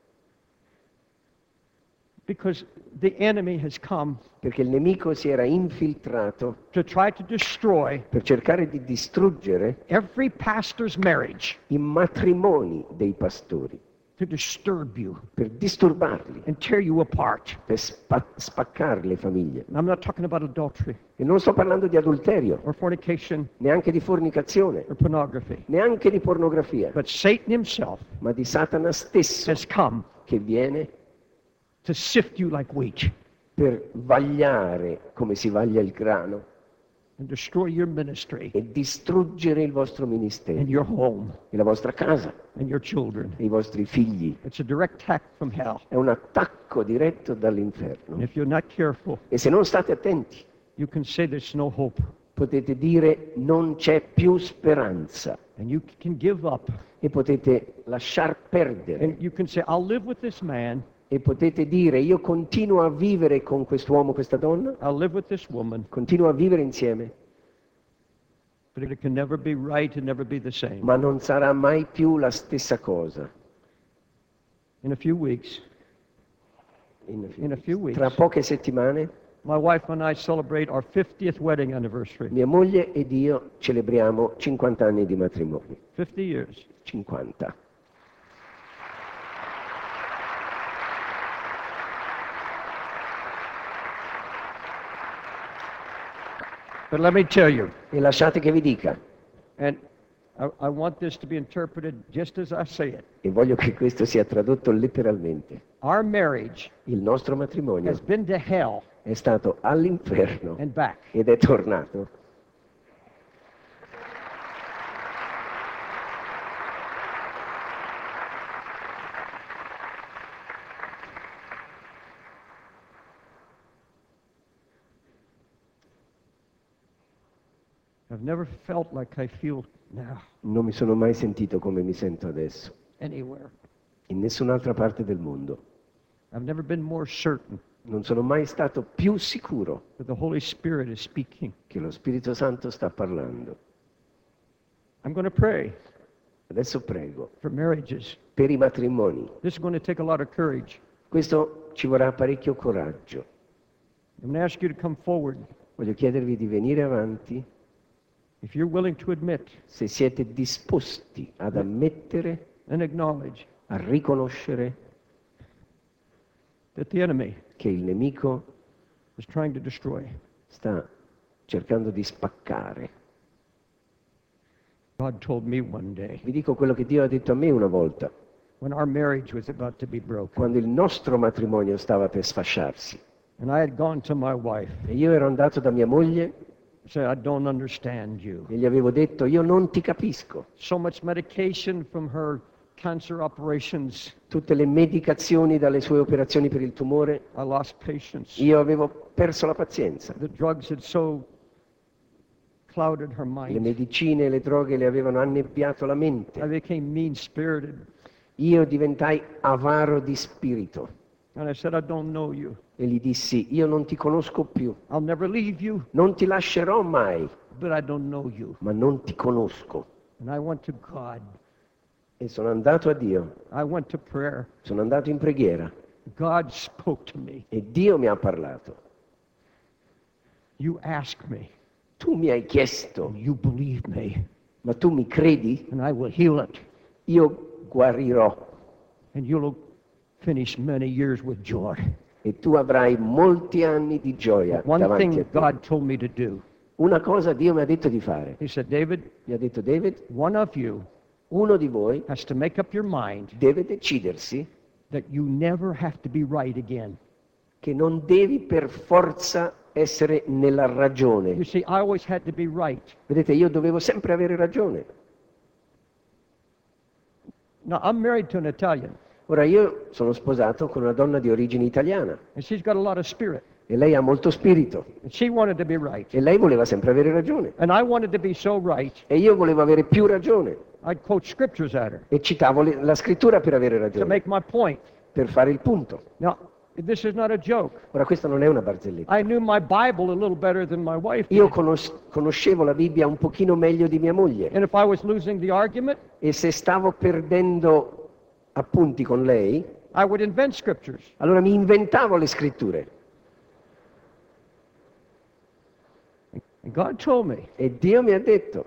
Because the enemy has come perché il nemico si era infiltrato to try to destroy per cercare di distruggere every pastor's marriage, i matrimoni dei pastori, to disturb you per disturbarli, and tear you apart. per spaccare le famiglie. And I'm not talking about adultery E non sto parlando di adulterio, or fornication neanche di fornicazione, or pornography. neanche di pornografia, But Satan himself ma di Satana stesso has come che viene to sift you like wheat. per vagliare come si vaglia il grano. and destroy your ministry e distruggere il vostro and ministero, your home e la vostra casa, and your children. e i vostri figli. It's a direct attack from hell. È un attacco diretto And dall'inferno. if you're not careful, E se non state attenti, you can say there's no hope. potete dire non c'è più speranza And you can give up. e potete lasciar perdere And you can say, I'll live with this man. e potete dire io continuo a vivere con quest'uomo, questa donna, I'll live with this woman. continuo a vivere insieme, But it can never be right and never be the same. ma non sarà mai più la stessa cosa. In a few weeks, Tra poche settimane my wife and I celebrate our 50th wedding anniversary. mia moglie ed io celebriamo 50 anni di matrimonio. 50 years. 50. But let me tell you, E lasciate che vi dica, and I want this to be interpreted just as I say it. e voglio che questo sia tradotto letteralmente, Our marriage il nostro matrimonio has been to hell è stato all'inferno and back. ed è tornato. I've never felt like I feel now Non mi sono mai sentito come mi sento adesso, anywhere. in nessun'altra parte del mondo. I've never been more certain Non sono mai stato più sicuro that the Holy Spirit is speaking. che lo Spirito Santo sta parlando. I'm going to pray Adesso prego for marriages. per i matrimoni. This is going to take a lot of courage. Questo ci vorrà parecchio coraggio. I'm going to ask you to come forward Voglio chiedervi di venire avanti if you're willing to admit se siete disposti ad ammettere, and acknowledge a riconoscere that the enemy che il nemico is trying to destroy. sta cercando di spaccare. God told me one day Vi dico quello che Dio ha detto a me una volta, when our marriage was about to be broken, quando il nostro matrimonio stava per sfasciarsi. and I had gone to my wife E io ero andato da mia moglie and said, I don't understand you. e gli avevo detto, io non ti capisco. So much medication from her cancer operations, Tutte le medicazioni dalle sue operazioni per il tumore, I lost patience. io avevo perso la pazienza. The drugs had so clouded her Le mind. medicine e le droghe le avevano annebbiato la I mente. became mean-spirited. Io diventai avaro di spirito And I said, I don't know you. e gli dissi, io non ti conosco più, I'll never leave you, non ti lascerò mai, but I don't know you. ma non ti conosco. And I went to God. E sono andato a Dio, I went to prayer. sono andato in preghiera God spoke to me. e Dio mi ha parlato. You asked me, Tu mi hai chiesto, and you believe me, ma tu mi credi? and I will heal it. Io guarirò And you'll finish many years with joy. e tu avrai molti anni di gioia One davanti a thing te. God told me to do. Una cosa Dio mi ha detto di fare. He said, David, Mi ha detto, David, one of you uno di voi has to make up your mind deve decidersi that you never have to be right again. che non devi per forza essere nella You ragione. see, I always had to be right. Vedete, io dovevo sempre avere ragione. Now, I'm married to an Italian, Ora io sono sposato con una donna di origine italiana and she's got a lot of spirit. e lei ha molto spirito And she wanted to be right. e lei voleva sempre avere ragione And I wanted to be so right, e io volevo avere più ragione I'd quote scriptures at her e citavo la scrittura per avere to ragione, make my point. per fare il punto. Now, this is not a joke. Ora questa non è una barzelletta. I knew my Bible a little better than my wife Io did. conoscevo la Bibbia un pochino meglio di mia moglie And if I was losing the argument, e se stavo perdendo appunti con lei, I would invent scriptures. allora mi inventavo le scritture. And God told me, E Dio mi ha detto,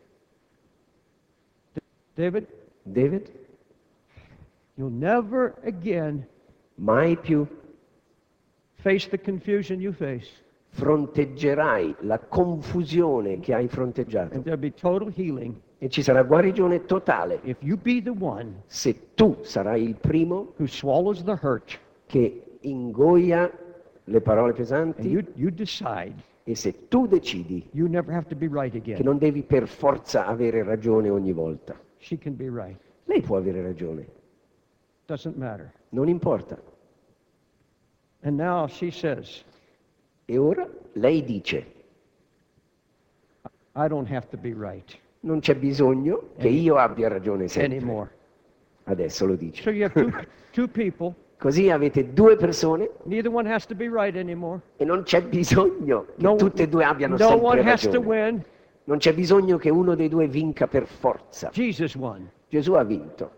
David, David, you'll never again mai più face the confusion you face. fronteggerai la confusione che hai fronteggiato And there'll be total healing e ci sarà guarigione totale if you be the one se tu sarai il primo who swallows the hurt che ingoia le parole and pesanti you decide E se tu decidi you never have to be right che again. non devi per forza avere ragione ogni volta, She can be right. lei può avere ragione, Doesn't matter. non importa. And now she says, E ora lei dice, I don't have to be right non c'è bisogno che io abbia ragione sempre. anymore. Adesso lo dice. So you have two people. Così avete due persone Neither one has to be right anymore. e non c'è bisogno che tutte e due abbiano no sempre one has to ragione. win. Non c'è bisogno che uno dei due vinca per forza. Jesus won. Gesù ha vinto.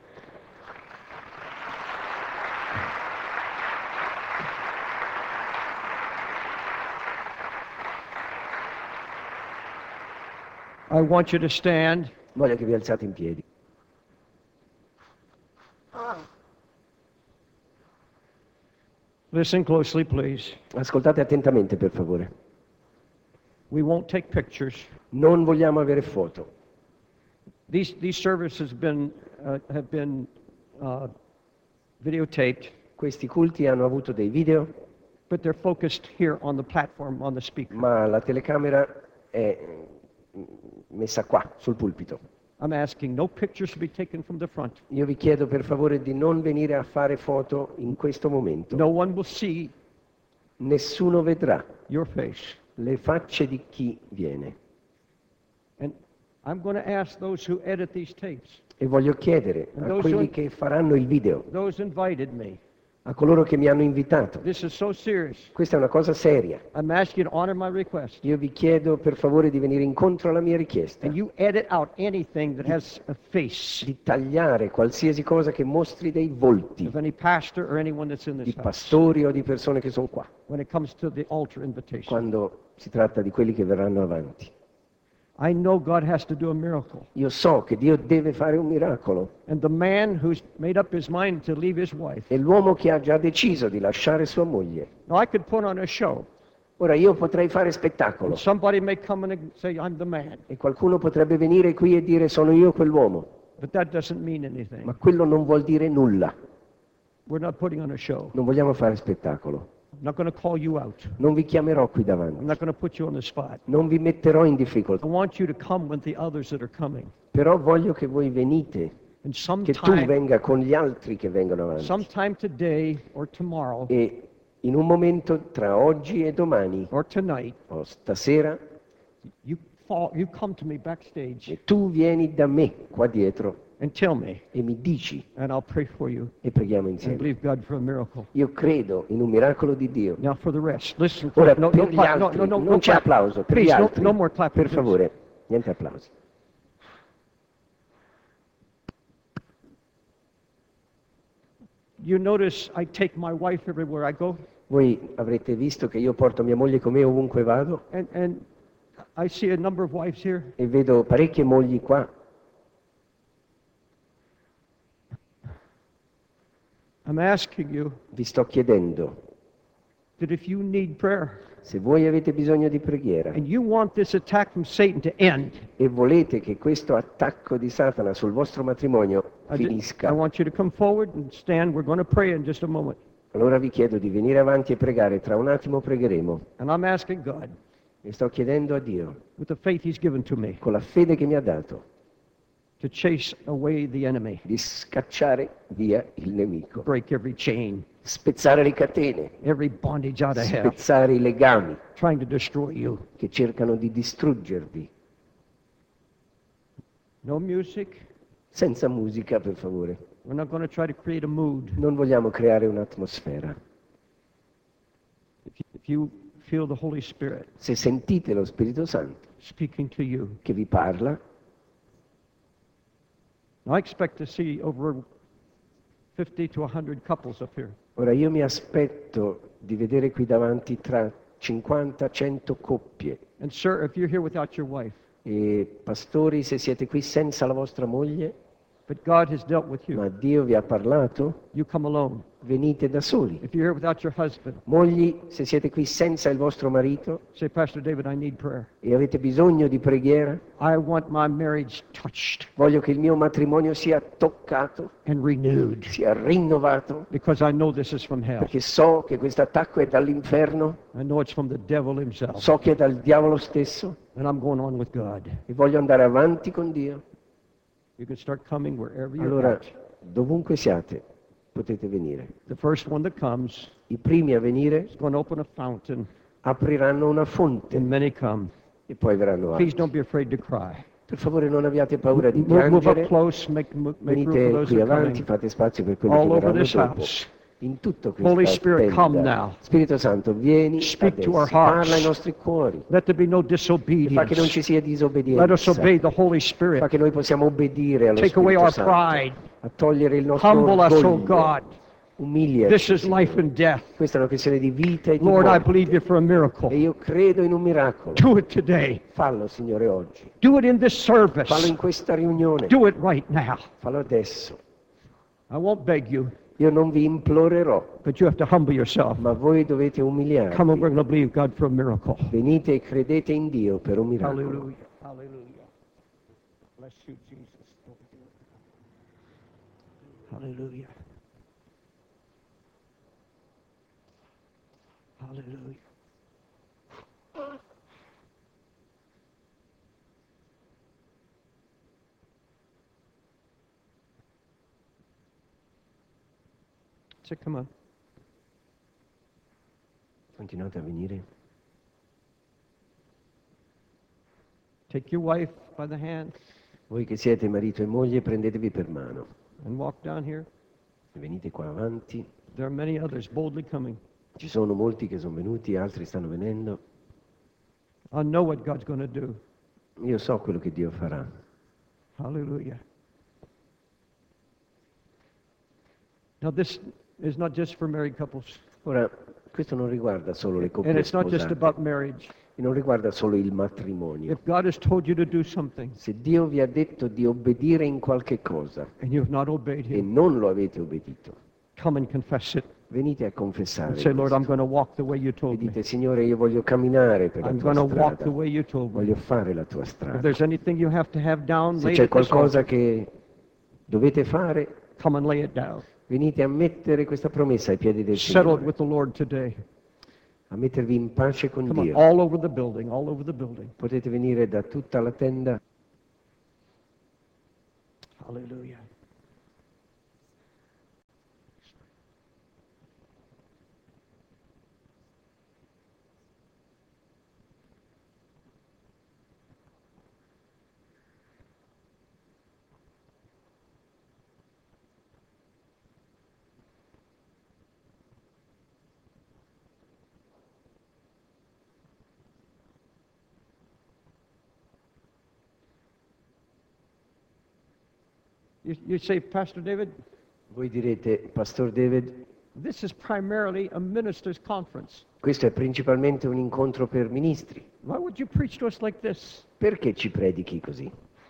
I want you to stand. Voglio che vi alzate in piedi. Listen closely, please. Ascoltate attentamente, per favore. We won't take pictures. Non vogliamo avere foto. These services have been videotaped, Questi culti hanno avuto dei video, but they're focused here on the platform, on the speaker. ma la telecamera è messa qua, sul pulpito. I'm asking no pictures to be taken from the front. Io vi chiedo per favore di non venire a fare foto in questo momento. No one will see Nessuno vedrà your face. le facce di chi viene. And I'm going to ask those who edit these tapes, E voglio chiedere a quelli che faranno il video, those invited me. a coloro che mi hanno invitato. This is so serious. Questa è una cosa seria. I'm asking you to honor my request. Io vi chiedo per favore di venire incontro alla mia richiesta, And you edit out anything that has a face di tagliare qualsiasi cosa che mostri dei volti of any pastor or anyone that's in di this house pastori o di persone che sono qua, when it comes to the altar invitation. quando si tratta di quelli che verranno avanti. I know God has to do a miracle. Io so che Dio deve fare un miracolo And the man who's made up his mind to leave his wife. e l'uomo che ha già deciso di lasciare sua moglie. Now I could put on a show. Ora io potrei fare spettacolo And somebody may come in and say, I'm the man. e qualcuno potrebbe venire qui e dire sono io quell'uomo, But that doesn't mean anything. ma quello non vuol dire nulla. We're not putting on a show. Non vogliamo fare spettacolo. I'm not going to call you out. Non vi chiamerò qui I'm davanti, not going to put you on the spot. non vi metterò in I difficoltà, want you to come with the others that are coming. però voglio che voi venite, And che tu venga con gli altri che vengono avanti. sometime today or tomorrow E in un momento tra oggi e domani, or tonight, o stasera, you come to me backstage e tu vieni da me qua dietro and tell me, e mi dici and I'll pray for you e preghiamo and insieme. believe God for a miracle. Io credo in un miracolo di Dio. Now for the rest, listen. Ora No, per no, gli clap, altri, no, non c'è clap. applauso, per Please, gli altri, no more clapping, per please. favore, niente applausi. You notice I take my wife everywhere I go, Voi avrete visto che io porto mia moglie con me ovunque vado and I see a number of wives here. e vedo parecchie mogli qua. I'm asking you Vi sto chiedendo, that if you need prayer se voi avete bisogno di preghiera and you want this attack from Satan to end, e volete che questo attacco di Satana sul vostro matrimonio I finisca, want you to come forward and stand. We're going to pray in just a moment. allora vi chiedo di venire avanti e pregare. Tra un attimo pregheremo. And I'm asking God, E sto chiedendo a Dio, with the faith He's given to me, con la fede che mi ha dato, to chase away the enemy, di scacciare via il nemico, break every chain, spezzare le catene, every bondage out of hell, spezzare i legami trying to destroy you. che cercano di distruggervi. No music. Senza musica, per favore. We're not going to try to create a mood. Non vogliamo creare un'atmosfera. If you feel the Holy Spirit Se sentite lo Spirito Santo speaking to you, che vi parla, I expect to see over 50 to 100 couples up here. ora io mi aspetto di vedere qui davanti tra 50-100 coppie. And sir, if you're here without your wife, E pastori, se siete qui senza la vostra moglie, but God has dealt with ma you, Dio vi ha parlato, you come alone. venite da soli. If you're here without your husband, Mogli, se siete qui senza il vostro marito say, Pastor David, I need prayer. e avete bisogno di preghiera, I want my marriage touched voglio che il mio matrimonio sia toccato, and renewed sia rinnovato, because I know this is from hell. perché so che questo attacco è dall'inferno, I know it's from the devil himself. so che è dal diavolo stesso And I'm going on with God. e voglio andare avanti con Dio. You can start coming wherever you're Allora, at. dovunque siate, potete venire. The first one that comes I primi a venire is going to open a fountain, apriranno una fonte and many come. e poi verranno Please altri. don't be afraid to cry. Per favore non abbiate paura di Move up piangere, close, make room for venite those qui that are avanti, coming. fate spazio per quelli All che over verranno this dopo. house. In tutto questo Holy Spirit, come now. Spirito Santo, vieni Speak to our adesso, hearts. parla ai nostri cuori, Let there be no fa che non disobedience. ci sia Let us disobbedienza, obey the Holy fa Spirit. che noi possiamo obbedire allo Take away Spirito our Santo, pride. a togliere il nostro Humble us, O orgoglio. God. Umiliaci, This is Signore. life and death. Questa è una questione di vita e di Lord, I morte. believe you for a E miracle. io credo in un miracolo. Do it today. Fallo, Signore, oggi. Do it in this Fallo service. in questa riunione. Do it right now. Fallo adesso. I won't beg you, Io non vi implorerò, but you have to humble yourself. ma voi dovete Come on, umiliarvi. we're going to believe God for a miracle. Venite e credete in Dio per un miracolo. Hallelujah. Hallelujah. Bless you, Jesus. Hallelujah. Hallelujah. So come on. Continuate a venire. Take your wife by the hand Voi che siete marito e moglie, prendetevi per mano. and walk down here. E venite qua avanti. There are many others boldly coming. Ci sono molti che sono venuti, altri stanno venendo. I know what God's going to do. Io so quello che Dio farà. Hallelujah. Now this is not just for married couples. Ora, questo non riguarda solo le And coppie it's not just sposate, about marriage. e non riguarda solo il matrimonio. If God has told you to do something Se Dio vi ha detto di obbedire in qualche cosa and you have not obeyed e Him, non lo avete obbedito, come and confess it. venite a confessare And say, Lord, I'm questo. going to walk the way you E told me. dite, Signore, io voglio camminare per la I'm tua going to walk strada, the way you told me. voglio fare la tua If strada. there's anything you have to have down, Se lay c'è it at this qualcosa altar. che dovete fare, Come and lay it down. venite a mettere questa promessa ai piedi del Settle it Signore, with the Lord today. a mettervi in pace con Come on, Dio. all over the building, all over the building. Potete venire da tutta la tenda. Hallelujah. You say, Pastor David, Voi direte, Pastor David, this is primarily a minister's conference. questo è principalmente un incontro per ministri. Why would you preach to us like this? Perché ci predichi così?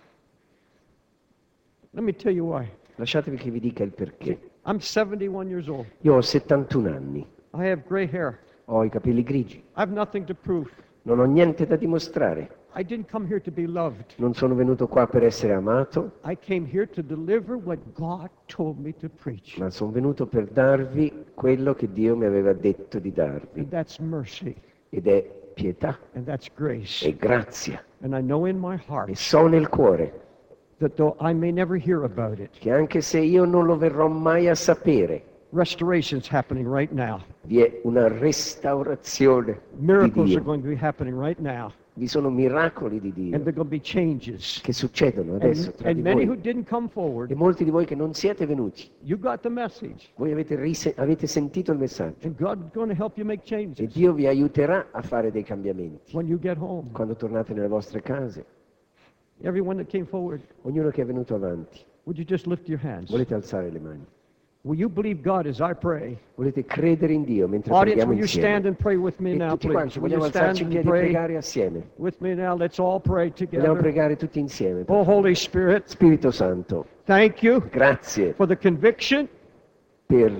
Let me tell you why. Lasciatemi che vi dica il perché. I'm 71 years old. Io ho 71 anni, I have gray hair. ho i capelli grigi, I have nothing to prove. non ho niente da dimostrare. I didn't come here to be loved. Non sono venuto qua per essere amato, I came here to deliver what God told me to preach. ma sono venuto per darvi quello che Dio mi aveva detto di darvi. And that's mercy. Ed è pietà And that's grace. e grazia. And I know in my heart E so nel cuore that though I may never hear about it, che anche se io non lo verrò mai a sapere, restoration's happening right now. vi è una restaurazione di Miracles are Dio. going to be happening right now. Vi sono miracoli di And Dio there are going to be changes. che succedono adesso tra And di many who voi. didn't come forward, E molti di voi che non siete venuti, you got the message. voi avete sentito il messaggio. And God's going to help you make E changes Dio vi aiuterà a fare dei cambiamenti. when you get home. Quando tornate nelle vostre case, Everyone that came forward, ognuno che è venuto avanti, would you just lift your hands? volete alzare le mani? Will you believe God as I pray? Volete credere in Dio mentre Audience, preghiamo will you stand insieme? and pray with me E now, tutti please? quanti Will vogliamo you stand alzarci in and piedi e pray pregare assieme. with me now? Let's all pray Vogliamo together. pregare tutti insieme. Oh, Holy Spirit, Spirito Santo, thank you grazie for the conviction per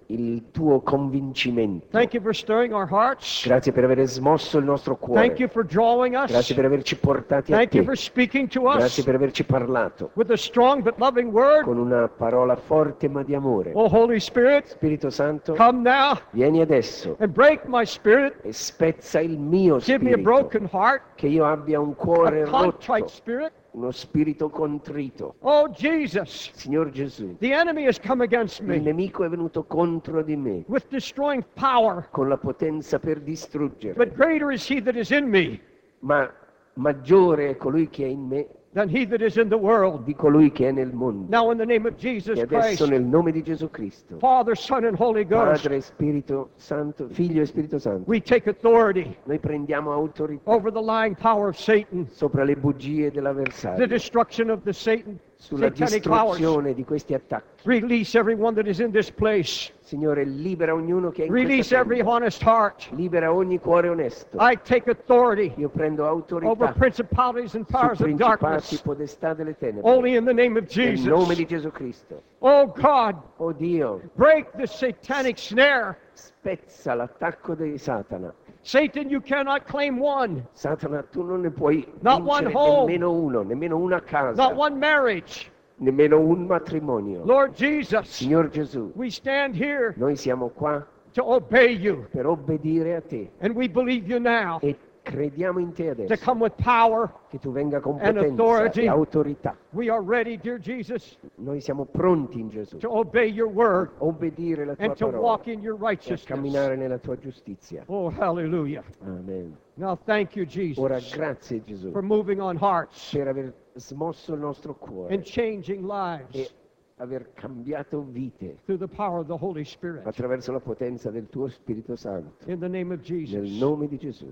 il tuo convincimento. Thank you for stirring our hearts. Grazie per aver smosso il nostro Thank cuore. you for drawing us. Grazie per averci portati a Thank you te. for speaking to Grazie us per averci parlato with a strong but loving word. con una parola forte ma di amore. Oh, Holy Spirit, Spirito Santo, come now vieni adesso and break my spirit. e spezza il mio Give me a spirito, broken heart, che io abbia un cuore a contrite rotto, spirit. uno spirito contrito. Oh, Jesus, Signor Gesù, the enemy has come against il me nemico è venuto contro di me with destroying power, con la potenza per distruggere, but greater is he that is in me ma maggiore è colui che è in me than he that is in the world. di colui che è nel mondo. Now in the name of Jesus E adesso Christ, nel nome di Gesù Cristo, Father, Son, and Holy Ghost, Padre, Spirito Santo, Figlio e Spirito Santo, we take authority noi prendiamo autorità over the lying power of Satan, sopra le bugie the dell'avversario, destruction of the sulla satanic powers. distruzione di questi attacchi. Release everyone that is in this place. Signore, libera ognuno che è in Release questa every tenda. honest heart. Libera ogni cuore onesto. I take authority Io prendo over autorità principalities and su powers of principati, darkness, potestà delle tenebre. only in the name of Nel nome Jesus. di Gesù Cristo. Oh God, Oh Dio, break the satanic snare. spezza l'attacco di Satana. Satan, you cannot claim one, Satana, tu non ne puoi Not vincere one home. nemmeno una casa, not one marriage. nemmeno un matrimonio. Lord Jesus, Signor Gesù, we stand here noi siamo qua to obey you, per obbedire a te and we believe you now e crediamo in te to adesso, come with power. che tu venga con and potenza authority. e autorità. We are ready, dear Jesus, Noi siamo pronti in Gesù to obey your word a obbedire la tua and to parola walk in your e a righteousness. camminare nella tua giustizia. Oh, hallelujah. Amen. Now, thank you, Ora Jesus, grazie Gesù for moving on hearts per aver smosso il nostro cuore and changing e lives aver cambiato vite through the power of the Holy Spirit. attraverso la potenza del tuo Spirito Santo. In the name of Nel Jesus. nome di Gesù.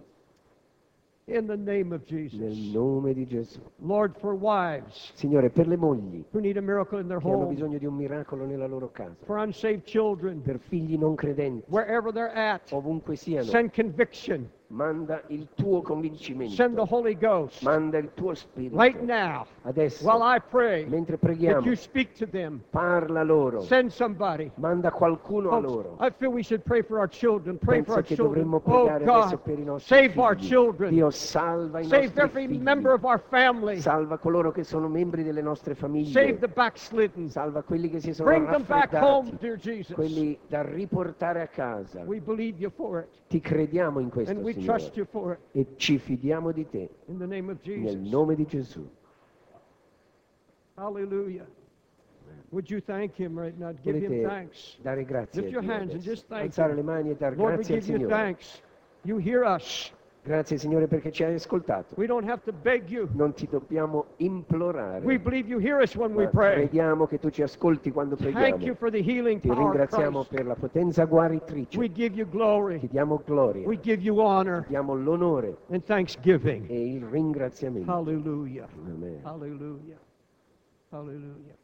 In the name of Nel Jesus. nome di Gesù. Lord, for wives Signore, per le mogli who need a miracle in their che hanno home, bisogno di un miracolo nella loro casa, for unsaved children, per figli non credenti, wherever they're at, ovunque siano, send conviction. manda il tuo Send the convincimento, Holy Ghost manda il tuo Spirito. right now Adesso, while I pray mentre that preghiamo, you speak to them. parla loro, Send somebody. manda qualcuno a Folks, loro. I feel we should pray for our children. Pray for Penso our che children. dovremmo Oh pregare adesso God, per i nostri save our figli. children. Dio salva i Save nostri every figli. member of our family. Salva coloro che sono membri delle nostre Save famiglie. the backslidden. Salva quelli che si sono Bring them back home, raffreddati, dear Jesus. quelli da riportare a casa. We believe you for it, Ti crediamo in questo, and we Signore, trust you for it. e ci fidiamo di te, In the name of nel Jesus. nome di Gesù. Hallelujah. Would you thank him right now? Give him Volete thanks. dare grazie Lift a your Dio hands and adesso. just thank Alzare him. le mani e dar Lord, we grazie al give you Signore. thanks. You hear us. Grazie Signore perché ci hai ascoltato. We don't have to beg you. Non ti dobbiamo implorare, We believe you hear us when we ma pray. crediamo che tu ci ascolti quando Thank preghiamo. you for the healing Ti power of ringraziamo Christ. per la potenza guaritrice. We give you glory. Ti diamo gloria, We give you honor ti diamo l'onore and thanksgiving. e il ringraziamento. Hallelujah. Amen. Hallelujah. Hallelujah.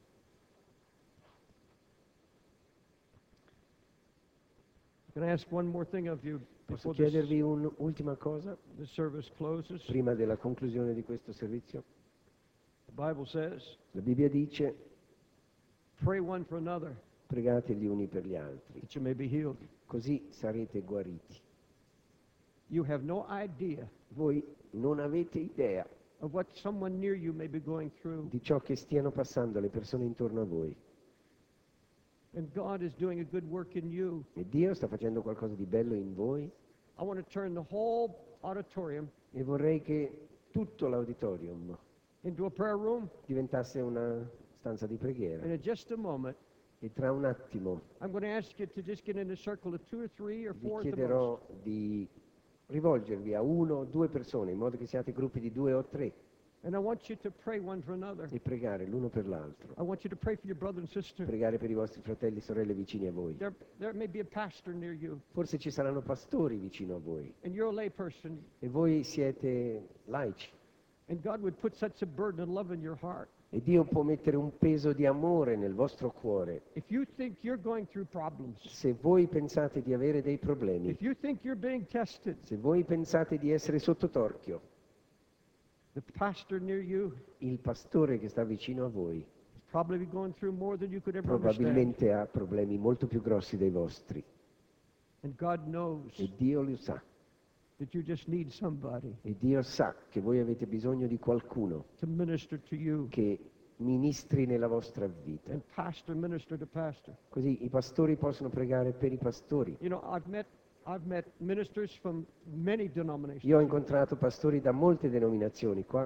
Can I ask one more thing of you Posso before chiedervi un'ultima cosa the service closes? prima della conclusione di questo servizio? The Bible says, La Bibbia dice: pray one for another pregate gli uni per gli altri, that you may be healed. così sarete guariti. You have no idea Voi non avete idea of what someone near you may be going through. di ciò che stiano passando le persone intorno a voi. And God is doing a good work in you. E Dio sta facendo qualcosa di bello in voi I want to turn the whole auditorium e vorrei che tutto l'auditorium into a prayer room. diventasse una stanza di preghiera. And in just a moment, E tra un attimo I'm going to ask you to just get in a circle of 2 or 3 or vi 4 at the most. chiederò di rivolgervi a uno o due persone, in modo che siate gruppi di 2 o 3, And I want you to pray one for another. e pregare l'uno per l'altro. I want you to pray for your brother and sister. Pregare per i vostri fratelli e sorelle vicini a voi. There may be a pastor near you, Forse ci saranno pastori vicino a voi and you're a lay person, e voi siete laici. and God would put such a burden of love in your heart. E Dio può mettere un peso di amore nel vostro cuore. If you think you're going through problems, Se voi pensate di avere dei problemi, if you think you're being tested, se voi pensate di essere sotto torchio, the pastor near you il pastore che sta vicino a voi is probably going through more than you could ever understand. probabilmente ha problemi molto più grossi dei vostri. And God knows E Dio lo sa. that you just need somebody E Dio sa che voi avete bisogno di qualcuno to minister to you. che ministri nella vostra vita. And pastor minister to pastor. Così i pastori possono pregare per i pastori. You know, I've met ministers from many denominations. Io ho incontrato pastori da molte denominazioni qua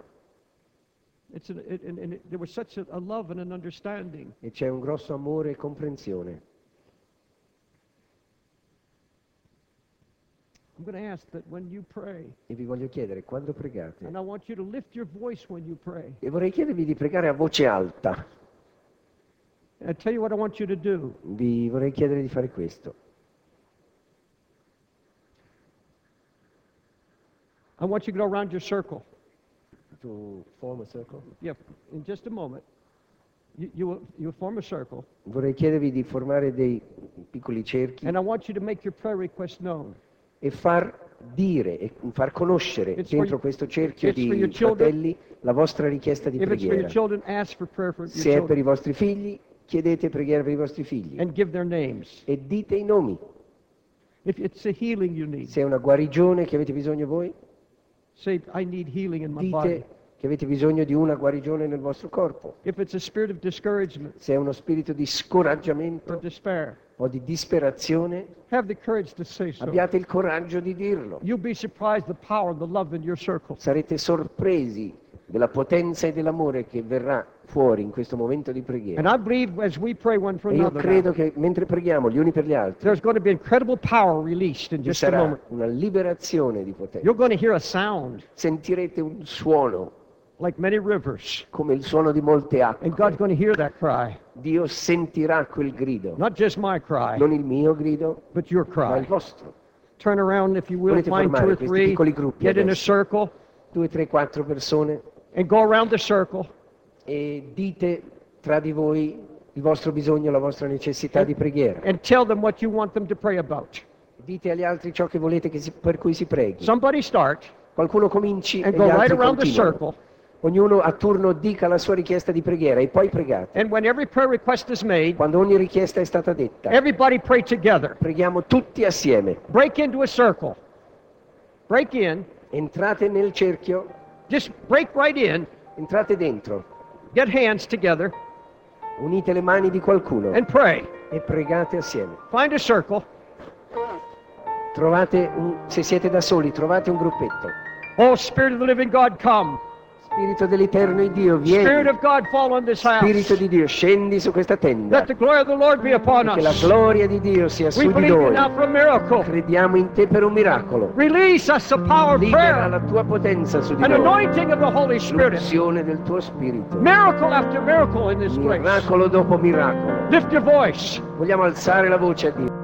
And there was such a love and an understanding. e c'è un grosso amore e comprensione. I'm going to ask that when you pray, E vi voglio chiedere, quando pregate, and I want you to lift your voice when you pray. e vorrei chiedervi di pregare a voce alta. And I tell you what I want you to do. Vi vorrei chiedere di fare questo. I want you to go around your circle. To form a circle? Yeah, in just a moment. You form a circle, Vorrei chiedervi di formare dei piccoli cerchi and I want you to make your prayer request known. e far dire e far conoscere It's for dentro you- questo cerchio it's for your di children. fratelli la vostra richiesta di If it's for your preghiera. children, ask for prayer for your Se è per children i vostri figli, chiedete preghiera per i vostri figli and give their names. e dite i nomi. If it's a healing you need, Se è una guarigione che avete bisogno voi, say, I need healing in my body. dite che avete bisogno di una guarigione nel vostro corpo. If it's a spirit of discouragement Se è uno spirito di or scoraggiamento despair, o di disperazione, have the courage to say so. abbiate il coraggio di dirlo. You'll be surprised the power and the love in your circle. Sarete sorpresi della potenza e dell'amore che verrà fuori in questo momento di And preghiera. I believe as we pray one for E io another, credo now, che mentre preghiamo gli uni per gli altri, there's going to be incredible power released in ci just a sarà moment. una liberazione di potenza. You're going to hear a sound Sentirete un suono like many rivers, come il suono di molte and God's acque. going to hear that cry. Dio sentirà quel grido, Not just my cry, non il mio grido, but your ma il cry. vostro. Turn around, if you will, Volete find two formare or questi three, piccoli gruppi get in a adesso? circle, 2, 3, 4 persone and go around the circle e dite tra di voi il vostro bisogno, la vostra necessità di preghiera. and tell them what you want them to pray about. Dite agli altri ciò che volete per cui si preghi. Somebody start Qualcuno cominci e and gli go right altri around the continuano. circle. Ognuno a turno dica la sua richiesta di preghiera e poi pregate. And when every prayer request is made, Quando ogni richiesta è stata detta, everybody pray together. preghiamo tutti assieme. Break into a circle. Break in. Entrate nel cerchio, Just break right in. entrate dentro, Get hands together unite le mani di qualcuno and pray. e pregate assieme. Find a circle. Se siete da soli, trovate un gruppetto. Oh, Spirit of the living God, come. Spirito dell'Eterno Dio, Spirit vieni. of God, fall on this house. Spirito di Dio, scendi su questa tenda. Let the glory of the Lord be upon Che la us. gloria di Dio sia We su di believe you noi. now for a miracle. Crediamo in te per un miracolo. Release us the power of Libera prayer, la tua potenza su di an noi. anointing of the Holy Spirit. L'unzione del tuo Spirito. Miracle after miracle in this place. Miracolo dopo miracolo. Lift your voice. Vogliamo alzare la voce a Dio.